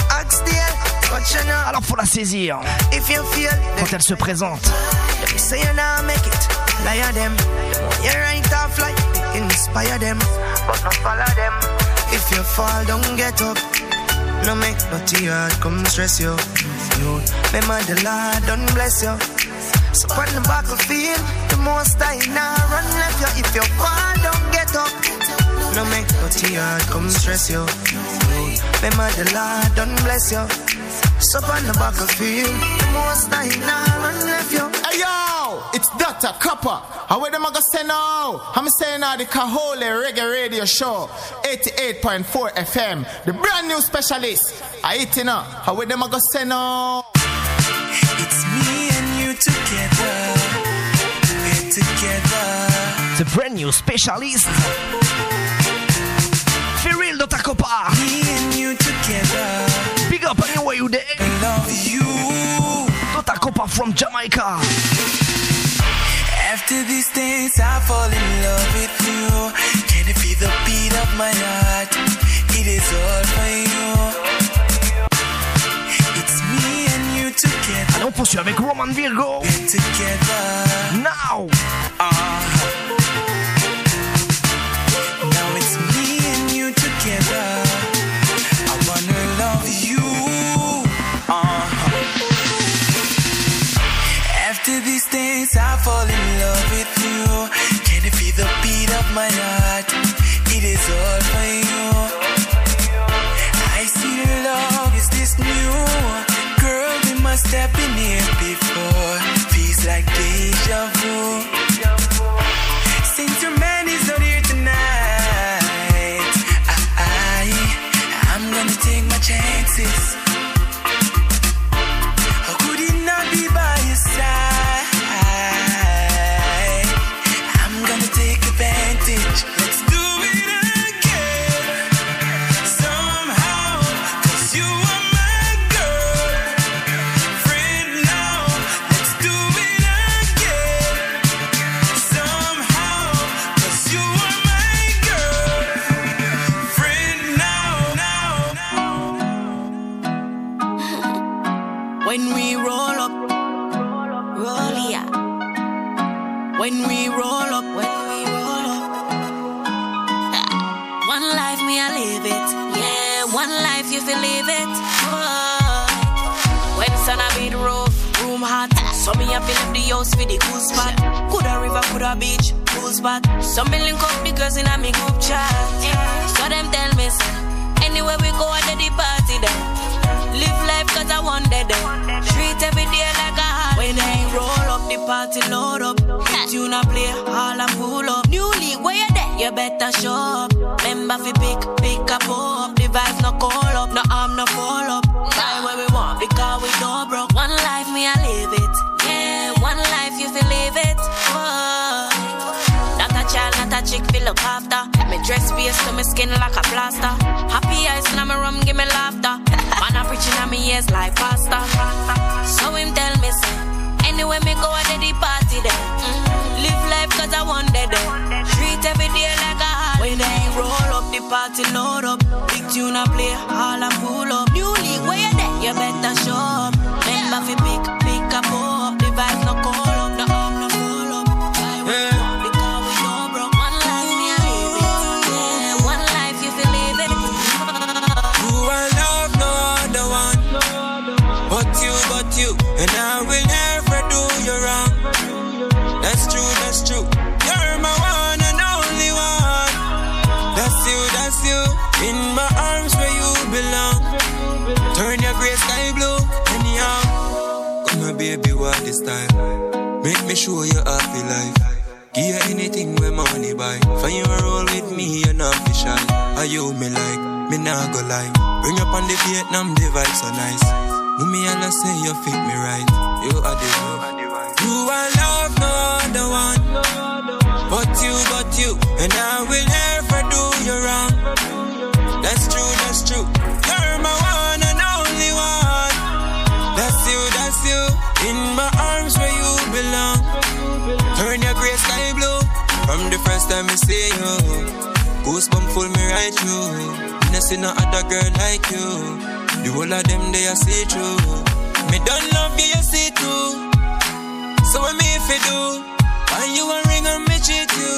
Alors faut la saisir. Quand elle se présente. Say you now make it, liar them. You right off like inspire them, but not follow them. If you fall, don't get up. No make no tear come stress you. You remember the Lord, don't bless you. So on the battlefield, the most I now run left you. If you fall, don't get up. No make no tear, come stress you. Remember the Lord, don't bless you. So on the battlefield, the most I now run left you. Hey yo, it's Doctor Copper. How where them I go say now? I'm saying now the Kahole Reggae Radio Show, eighty-eight point four F M, the brand new specialist. I eat it up. How where them I go say now? It's me and you together, we're together. The brand new specialist. For real, Doctor Copper. Me and you together. Big up anywhere you there. I love you. Doctor Copper from Jamaica. After these days, I fall in love with you. Can you feel the beat of my heart? It is all for you. It's me and you together. Allez, on poursuit avec Roman Virgo. We're together. Now. Uh, now it's me and you together. I wanna love you. Uh, After these days, I fall in love with you. Can you feel the beat of my heart? It is all for you. I see love is this new. Girl, we must have been here before. Feels like deja vu. Since your man is not here tonight, I, I, I'm gonna take my chances. How could he not be by your side? Let's do it again somehow, 'cause you are my girl, friend now. Let's do it again somehow, 'cause you are my girl, friend now, now, now. When we roll up, roll yeah. When we roll up, when we roll up. One life, me, I live it. Yeah, one life, you feel live it. Oh. When sun a beat rough, room hot. So me a fill up the house for the cool spot. Coulda river, coulda beach, cool spot. Some me link up the girls in a me group chat. So them tell me, say, anywhere we go, I do the party then. Live life 'cause I want that then. Treat every day like a holiday. When I roll up, the party load up. Hit you na play, all and pull up. New league, where you there? You better show up. Remember fi pick, pick up, up. The vibes no call up, no arm no fall up. Buy where we want, because we don't broke. One life, me I live it. Yeah, one life, you feel live it. Oh. Not a child, not a chick, feel look after. Me dress base to me skin like a plaster. Happy eyes, now me rum, give me laughter. Man a preaching on me ears like pastor. So him tell me, say, anywhere me go, I do the party there. Mm-hmm. Live life 'cause I want that there. Treat every day like a holiday. When I roll up, the party load up. Big tune I play, all and pull up. New league, where you there? You better show up. Remember fi pick, pick up, up. The vibes no call up, no arm no fall up. Buy what you want, because we don't broke. One life, me I live it. Yeah, one life, you feel live it. You are love, no other one. But you, but you. And I will never do you wrong. That's true, that's true. You're my one and only one. That's you, that's you. In my arms where you belong. Turn your gray sky blue. Anyhow, come here, baby, what this time? Make me show you happy life. Give you anything with money buy. For you roll with me, you're not shy. Are you me like? Me nah go lie. Bring up on the Vietnam, the vibe so nice. Mummy and I say you fit me right. You are the love. You are love, no other one. But you, but you. And I will never do you wrong. That's true, that's true. You're my one and only one. That's you, that's you. In my arms where you belong. Turn your gray sky blue. From the first time I see you, goosebumps full me right through. I see no other girl like you. The whole of them they are see through. Me don't love you, you see through. So what me if you do? Why you a ring and me cheat you?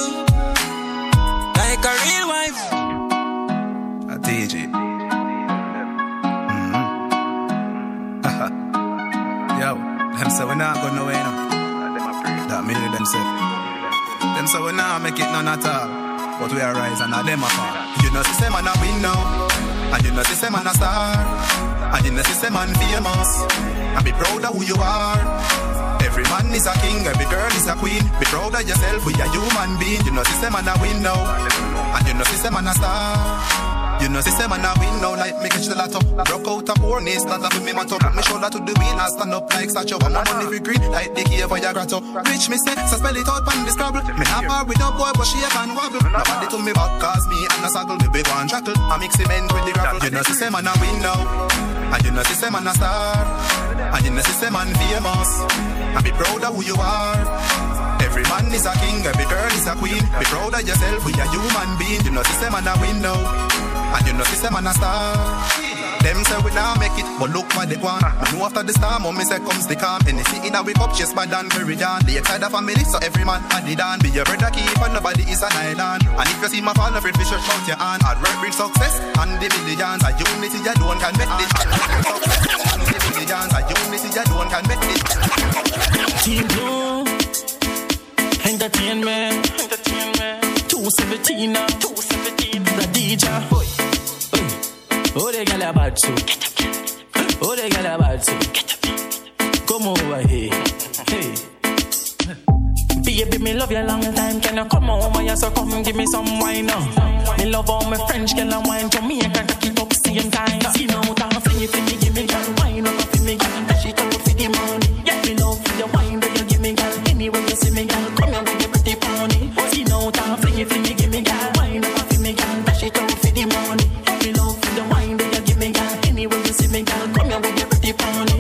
Like a real wife. A D J. Mm-hmm. Yo, them say we not go nowhere now. That me them say. Them say we now make it none at all. But we arise and now them apart. You know see man a win now. And you know see man a star. And you know see man famous. And be proud of who you are. Every man is a king, every girl is a queen. Be proud of yourself, we a human being. You know see man a win now. And you know see man a star. You know, see, man, I win now, like me catch the lot up. Broke out a poor knees, not up with me, man, top. Me shoulder to the wheel and stand up like statue. And my money for green, like the key for your grotto. Rich me say, so spell it out, pan the scrabble. Me have her with a boy, but she can wobble. Nobody told me about cause me and a saggle. Me big one shackle, I mix cement with the gravel. You know, see, man, I win now. And you know, see, man, a star. And you know, see, man, famous. And be proud of who you are. Every man is a king, every girl is a queen. Be proud of yourself, we a human being. You know, see, man, I win now. And you know, see, man, a star. Them say we now make it, but look what they want. We know after the storm, mommy say comes the calm. And they see in a wake up, chase by Dan Meridian. The excited family, so every man had the dan. Be your brother keeper, nobody is an island. And if you see my father, afraid fish out your hand. Hard work brings success, and the millions. A unity, you don't can make it. And the millions, a unity, you don't can make it. Team Blue, entertainment, entertainment. two seventeen now, two seventeen. The D J, boy. Oh, they got a bad too. Oh, they got a bad too. Come over here. Hey. Baby, me love you long time. Can you come over here? So come give me some wine now. Me love all my French girl and wine. Jamaican, cock it up same time. See now, down for you, for me, give me girl. Wine up for me, girl. Dash it up for the money. Yeah, me love the wine that you give me, girl. Anywhere you see me, girl. Come here with your pretty pony. See now, down for you, for me, give me girl. Wine up for me, girl. Dash it up for the money. Me love the wine that you give me, girl. Anywhere you see me, girl. Come here with your pretty pony.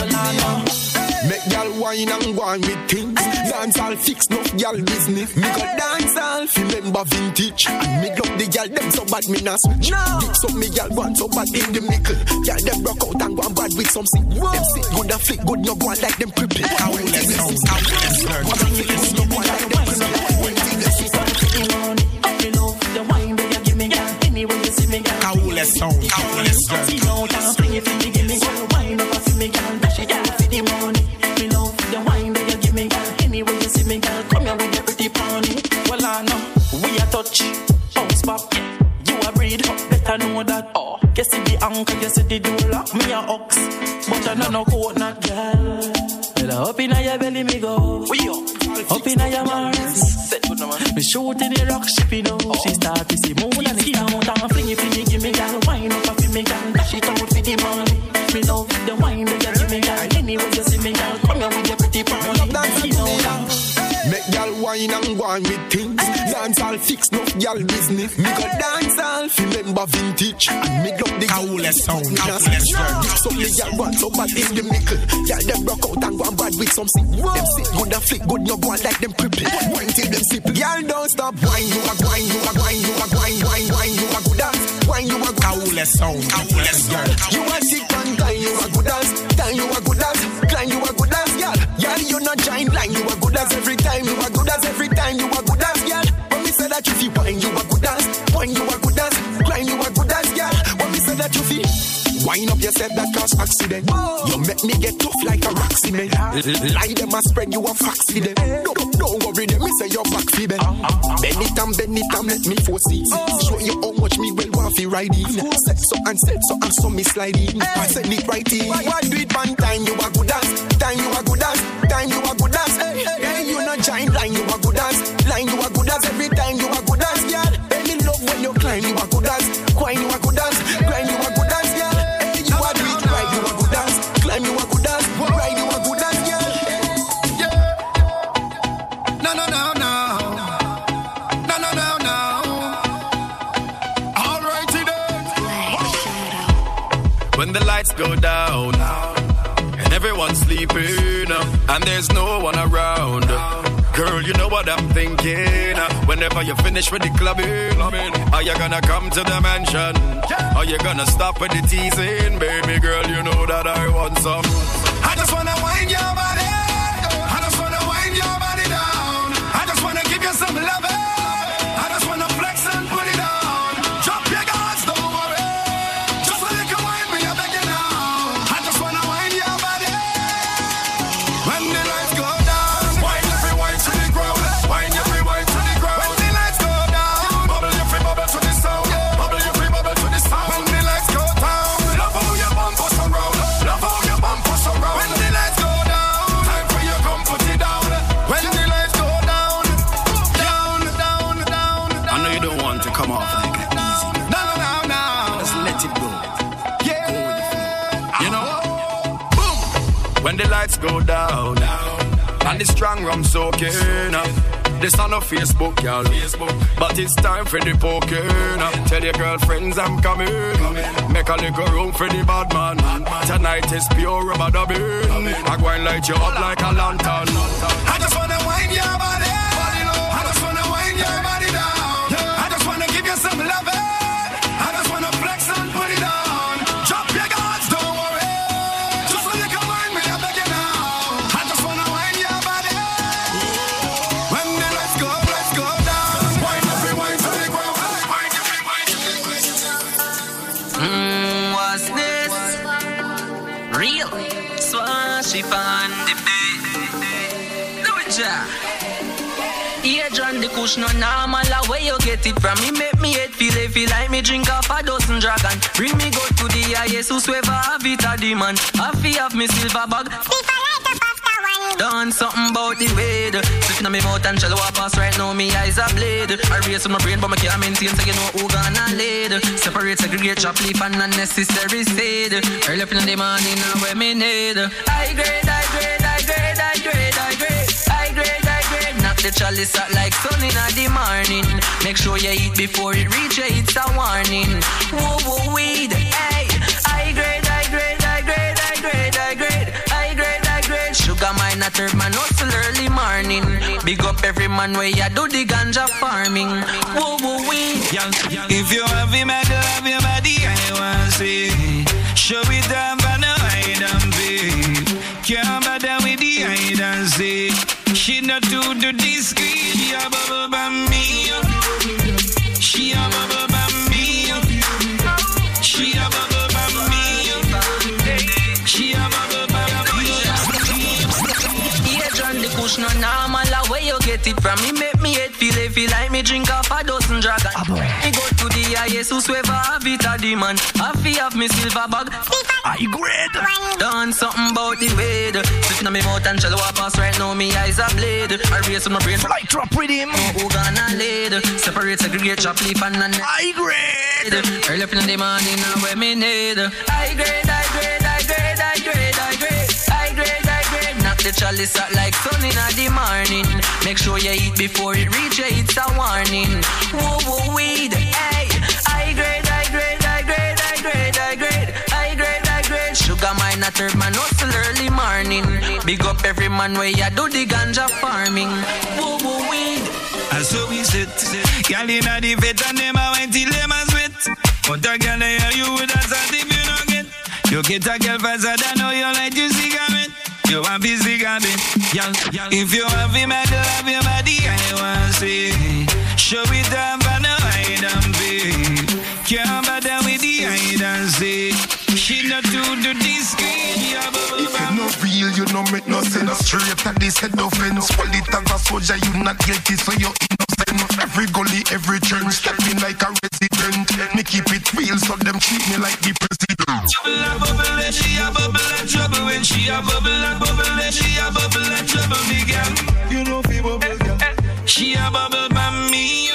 Make y'all wine and go on with things. Dance all fix, no y'all business. Me go dance all, remember vintage. And me love the y'all, them so bad me not switch. No. So me y'all go on so bad in the middle. Y'all them broke out and go on bad with some sick. Them sick good and flick good, you go on like them cripple. How will let's go, how will let's learn. What I feel is you go on like them cripple. Me love the wine that you give me, girl. Anywhere you see me, girl. How will let's sound, how will let's learn. See now, can't bring it in the give me, girl. Wine up for me, girl. Dash it down for the money. Me love the wine that you give me, girl. Anywhere you see me, girl, come here with your pretty pony. Well, I know we a touch, bounce back. You a breed, better know that. Oh, you see the anchor, you see the doula. Me a ox, but I know no coconut, girl. Well, up inna your belly, me go. We up, up inna your Mars. Me shoot in the rock ship, you know. She start to see moon and skin out and fling it, fling it, give me, girl. Wine up for me, girl. Dash it out for the money. Me love the wine that you give me, girl. Anywhere you see me, girl, come here with your pretty pony. Make y'all wine and go on with things. Dance all fix, no y'all business. Me go dance all, remember vintage. And me love the coolest sound. Coolest sound. So me y'all want so bad in the middle. Y'all them broke out and go on bad with some sick. Them sick good and flick good, you go on like them cripple. Wine till them sip. Y'all don't stop. Wine you a wine, you a wine, you a wine, wine, wine, you a good dance. Wine you a coolest sound. Coolest girl. You a sick and time, you a good dance. Time you a good dance. Climb you a good dance, girl. Y'all you not giant line, you a good dance every time. You are good as every time, you are good as girl. When me say that you feel wine, you are good as. When you are good as, grind, you are good as girl. When me say that you feel wine up yourself that cause accident. Oh. You make me get tough like a rock cement. Lie them a spread, you a fax for them. Don't, don't worry them, me say you're back for them. Bend it and bend it and let me foresee. Oh. Show you how much me well want to ride in. Set so and set so and so me slide in. Hey. I send it right in. Why do it one time, you are good as. Time you are good as. Time you are good as. Hey, hey, hey, you not giant line, you are good as. Line you are good as. Every time you are good as, girl. Hey, me love when you climb, you are good as. Wine you are good as. Grind you are good as, girl. Hey, you are do it right, you are good as. Climb you are good as. Ride you are good as, girl. Yeah. No, no, no, no. No, no, no, no. All righty then. When the lights go down and everyone's sleeping and there's no one around, girl, you know what I'm thinking. Whenever you finish with the clubbing, are you gonna come to the mansion? Are you gonna stop with the teasing? Baby girl, you know that I want some. I just wanna wind your body. I just wanna wind your body down. I just wanna give you some love. I just wanna flex and put it on. Drop your guards, don't worry. Just a little wine, me, I beg you now. I just wanna wind your body. When the lights go down, wine lights go down, and the strong rum soaking. This on no Facebook, y'all. But it's time for the poking. Tell your girlfriends I'm coming. Make a little room for the bad man. Tonight is pure rubber dubbing. I'm going to light you up like a lantern. I just wanna wind your body. I just wanna wind your body down. I just wanna give you some love. I just wanna flex and put it on. Drop your guards, don't worry. Just so you can wind me, I beg you now. I just wanna wind your body. When the lights go, lights go down. Wind up and wind to the ground. Wind up and wind to the ground. Mmm, what's this? Real Swashy fan the beat. Do it, ja. Yeah, John the Kush no normal. Where you get it from? Me make me head feel it, feel like me drink off a dozen dragon. Bring me go to the highest, whosoever have it a demon. Have to have me silver bag. Done something about the weed. Sitting on me mouth and shallow pass right now, me eyes are blade. I race on my brain, but I can't maintain, so you know who gonna lead. Separate, segregate, chop, leaf, and unnecessary seed. Early up in the morning, now where me need. I grade, I grade, I grade, I grade, I grade, I grade, I grade. Knock the chalice out like sun in the morning. Make sure you eat before it reach you, it's a warning. Whoa, whoa, weed, hey. I grade, I grade, I grade, I grade, I grade, I grade, I grade. Sugar mine a third man hustle early morning. Big up every man where you do the ganja farming. Whoa, whoa, weed. If you have him, I have your body, I want to see. Show it down, but no hide and seek. Can't bother with the hide and seek. She not do the discreet. She a bubble by me. She a bubble by me. She a bubble by me. She a bubble by me. Yeah, John the Kush no normal. Where you get it from? Me make me head feel it, feel like me drink off a dozen dragon. Me go to the highest, whosoever have it a demon. Have to have me silver bag. I grade. Done something about the weed. Sitting on me mouth and shallow pass right now, me eyes are blade. I race on my brain. Fly drop with him. Who gonna lead? Separate, segregate, chop, leaf, and none. I grade. Early up in the morning, now where me need. I grade, I grade, I grade, I grade, I grade, I grade, I grade. Knock the chalice out like sun in the morning. Make sure you eat before it reach you, it's a warning. Whoa, whoa, weed, hey. I grade, I grade, I grade, I grade, I grade, I grade, I grade. Sugar mine a third man hustle early morning. Big up every man where you do the ganja farming. Whoa, whoa, weed. And so we sit. Y'all in the vet and them a wine till them a sweat. But a girl hear you with a salt if you don't get. You get a girl faster than how you like your cigarette. You want be cigarette. If you have him, I do have your body, I want to see. Show it down, but no hide and seek. Can't bother with the hide and seek. She not do the discreet. If you not real, you no make no sense. Straight at this head offense. Well, it as a soldier, you not guilty, so you're innocent. Every gully, every trench, step in like a resident. Me keep it real, so them treat me like the president. Trouble and bubble, and she a bubble and trouble. When she a bubble and bubble, and she a bubble and trouble. Me girl, you know fi bubble, girl. She a bubble by me.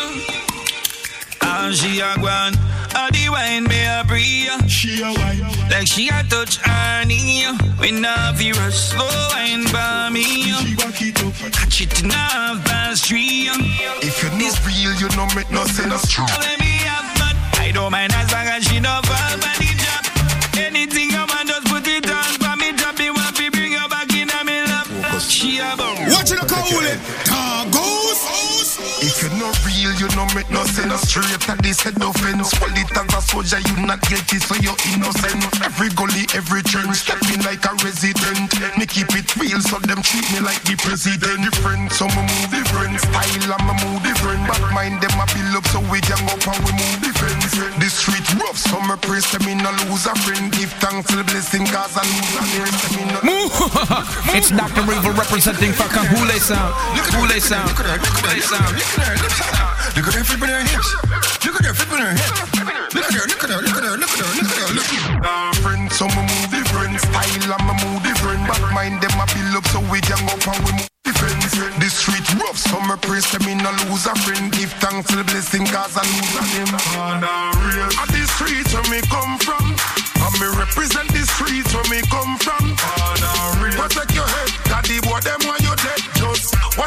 And she a gone. All the wine me a breathe. She a wine like she a touch honey. We not fi rush slow wine by me. She walk it up, catch it in half past three. If you not real, you no make no sense. Let me have fun. I don't mind as long as she no fall by the job. Anything I want, just put it on for me. Drop me one fi bring her back in a me lap. She a bum. Watch it, call it. Cargoes. If you not real, you no make no sense. Straight at this head offense. Well, it as a soldier, you not guilty, so you're innocent. Every gully, every trench, step in like a resident. Me keep it real, so them treat me like the president. Different, some move different. Style, I'm a move different. But mind them a build up, so we can go and we move different. The street rough, some me praise them, me no lose a friend. Give thanks to the blessing, cause I lose a friend. It's Doctor Evil representing for Kahule Sound. Kahule Sound. Kahule Sound. Look at her flipping her hips. Look at her flipping her hips. Look at her, look at her, look at her, look at her, look at her, look at her. Uh, friends, some move different. Style, I'm a move different. But mind them a build up, so we can go and we move different. The street rough, some me praise them, me no lose a friend. Give thanks to the blessing, cause I lose a him. On the real, at the streets where me come from. And me represent the streets where me come from. On the real, protect your head.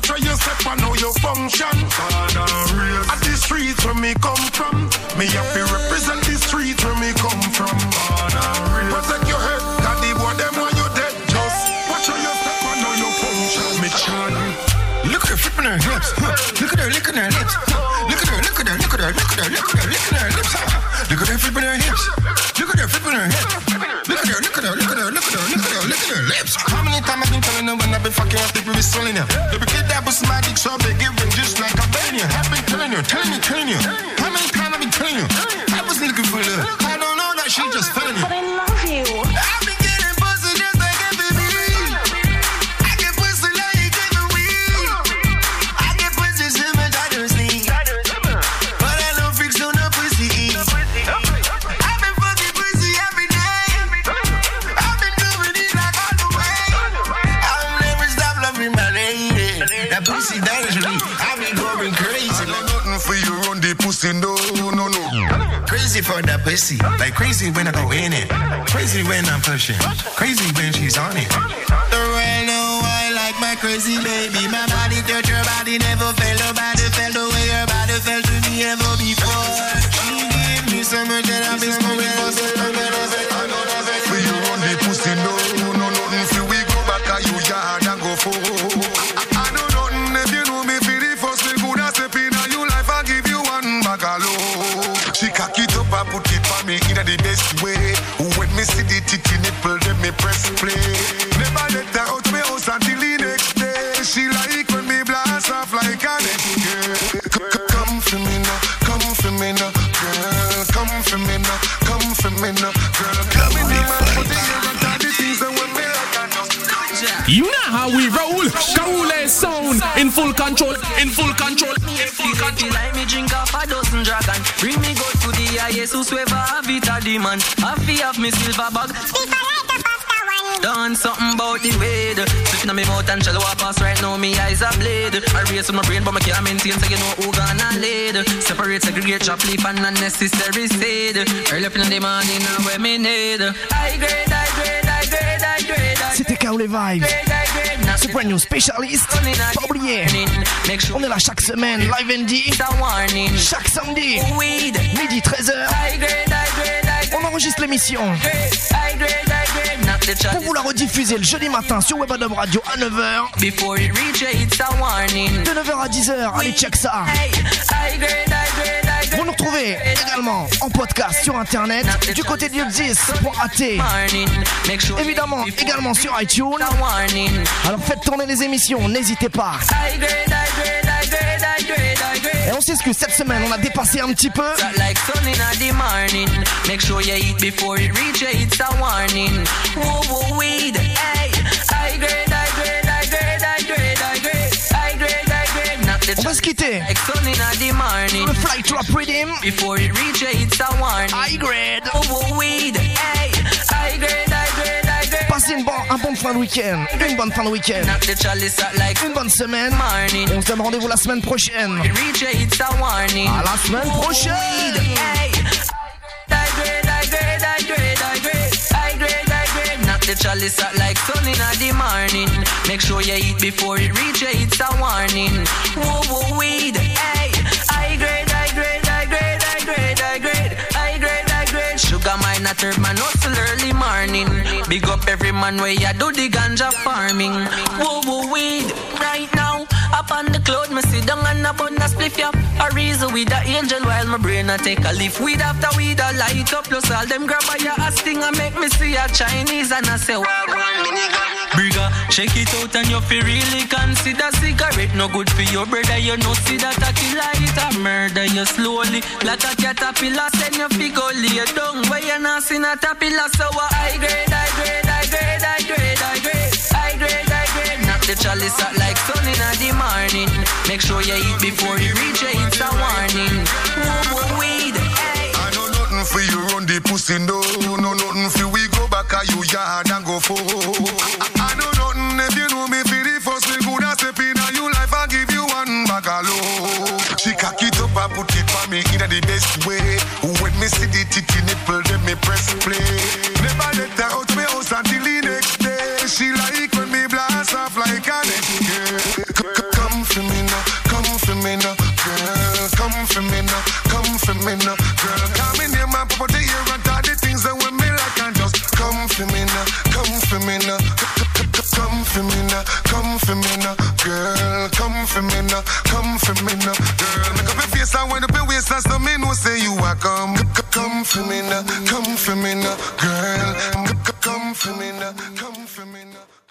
Watch how you step and how you function. At the streets where me come from, me have to represent the streets where me come from. Protect your head, that the boy them when you dead. Just watch how you step and how you function. Me chant. Look at her flipping her hips. Huh. Look at her licking her lips. Huh. Look at her, look at her, look at her, look at her, look at her licking her lips. Huh. Look at her flipping her hips. Look at her flipping her hips. Look at her, look at her, look at her, look at her, look at her, look at her lips. How many times I've been telling her when I've been fucking her, people be swelling her. They be kid that was my dick so big, giving just like a Albania. I've been telling her, telling you, telling you. How many times I've been telling you? I was looking for love. I don't know that she just telling you. But I love you. I've been getting pussy just like a baby. I get pussy like you give me weed. I get pussy so much I don't sleep. But I don't fix on the pussy. I've been fucking pussy every day. I've been doing it like all the way. I'll never stop loving my lady. That pussy that is me. I've been going crazy. I know nothing for you run the pussy, no, no, no. Crazy for that pussy. Like crazy when I go in it. Crazy when I'm pushing. Crazy when she's on it. The world know I like my crazy baby. My body touch her body, never felt nobody felt the way her body felt to me ever before. She gave me so much that I've been smoking. For you run the pussy, no, no, nothing for we go back at you yard and go for. I know nothing if you know me for the first me good as step in you life I give you one bagalo. She cock it up and put it for me in the best way. When me see the titty nipple, then me press play. Never let her out my house until the next day. She like when me blast off like an escape. Come for me now, come for me now, girl. Come for me now, come for me now, girl. Come in the man, put the air and all the things that when me like I know. You know how we roll. Kaule sound in full control, in full control, in full control. Like me drink off a dozen dragon. Bring me go to the highest whosoever have it a demand. Happy have me silver bag. Done something about the weed. Sitting on me mouth and shall walk past right now. Me eyes are blade. I race on my brain, but my can't maintain. So you know who gonna lead. Separate, segregate, chop, leaf and unnecessary seed. Early up in the morning, now where me need. I grade, I grade, I grade, I grade. C'était Kaole Vibes. Ce brand new spécialiste. Pas oublier. On est là chaque semaine, live N D. Chaque samedi. Midi treize heures. On enregistre l'émission. Pour vous la rediffuser le jeudi matin sur Webadub Radio à neuf heures. De neuf heures à dix heures, allez check ça. Vous nous retrouvez également en podcast sur internet du côté de dix point A T. Évidemment également sur iTunes. Alors faites tourner les émissions, n'hésitez pas. Et on s'excuse, cette semaine on a dépassé un petit peu. On va se quitter. Le Fly Trap Rhythm. High grade. Passez une bon, un bon fin de week-end. Une bonne fin de week-end. Une bonne semaine. Et on se donne rendez-vous la semaine prochaine. À la semaine prochaine. The chalice out like sun in the morning. Make sure you eat before it reach you, it's a warning. Whoa, whoa, weed, hey. I grade, I grade, I grade, I grade, I grade, I grade, I grade. Sugar mine a turn man hustle early morning. Big up every man where you do the ganja farming. Whoa, whoa, weed, right now. Up on the cloud, me sit down and up on the spliff up. A reason with the angel while my brain a take a leaf. Weed after weed a light up. Plus all them grab by your ass thing and make me see a Chinese and I say, wow, Brigga, shake it out and you feel really consider cigarette no good for your brother. You know see that a killer it a murder you slowly like a caterpillar. Send your figure lay down where you not seen a tapilla. So I grade, I grade, I grade, I grade, I grade, I grade, I grade. Knock the chalice out like sun in the morning. Make sure you eat before you reach it, it's a warning. Whoa, weed, hey. I know nothing for you run the pussy, no, no nothing for we go back at you yard and go for. I, I know nothing if you know me for the first me good as step in you life I give you one bagalo. She cock it up and put it for me in the best way. When me see the titty nipple then me press play. Never let her out my house until the next day. She like when me blast off like an escape. Come for me now, girl. Come for me now, come for me now, girl. Make up your face and wind up your waist and so me know say you are come. Come for me now, come for me now, girl. Come for me now, come for me now.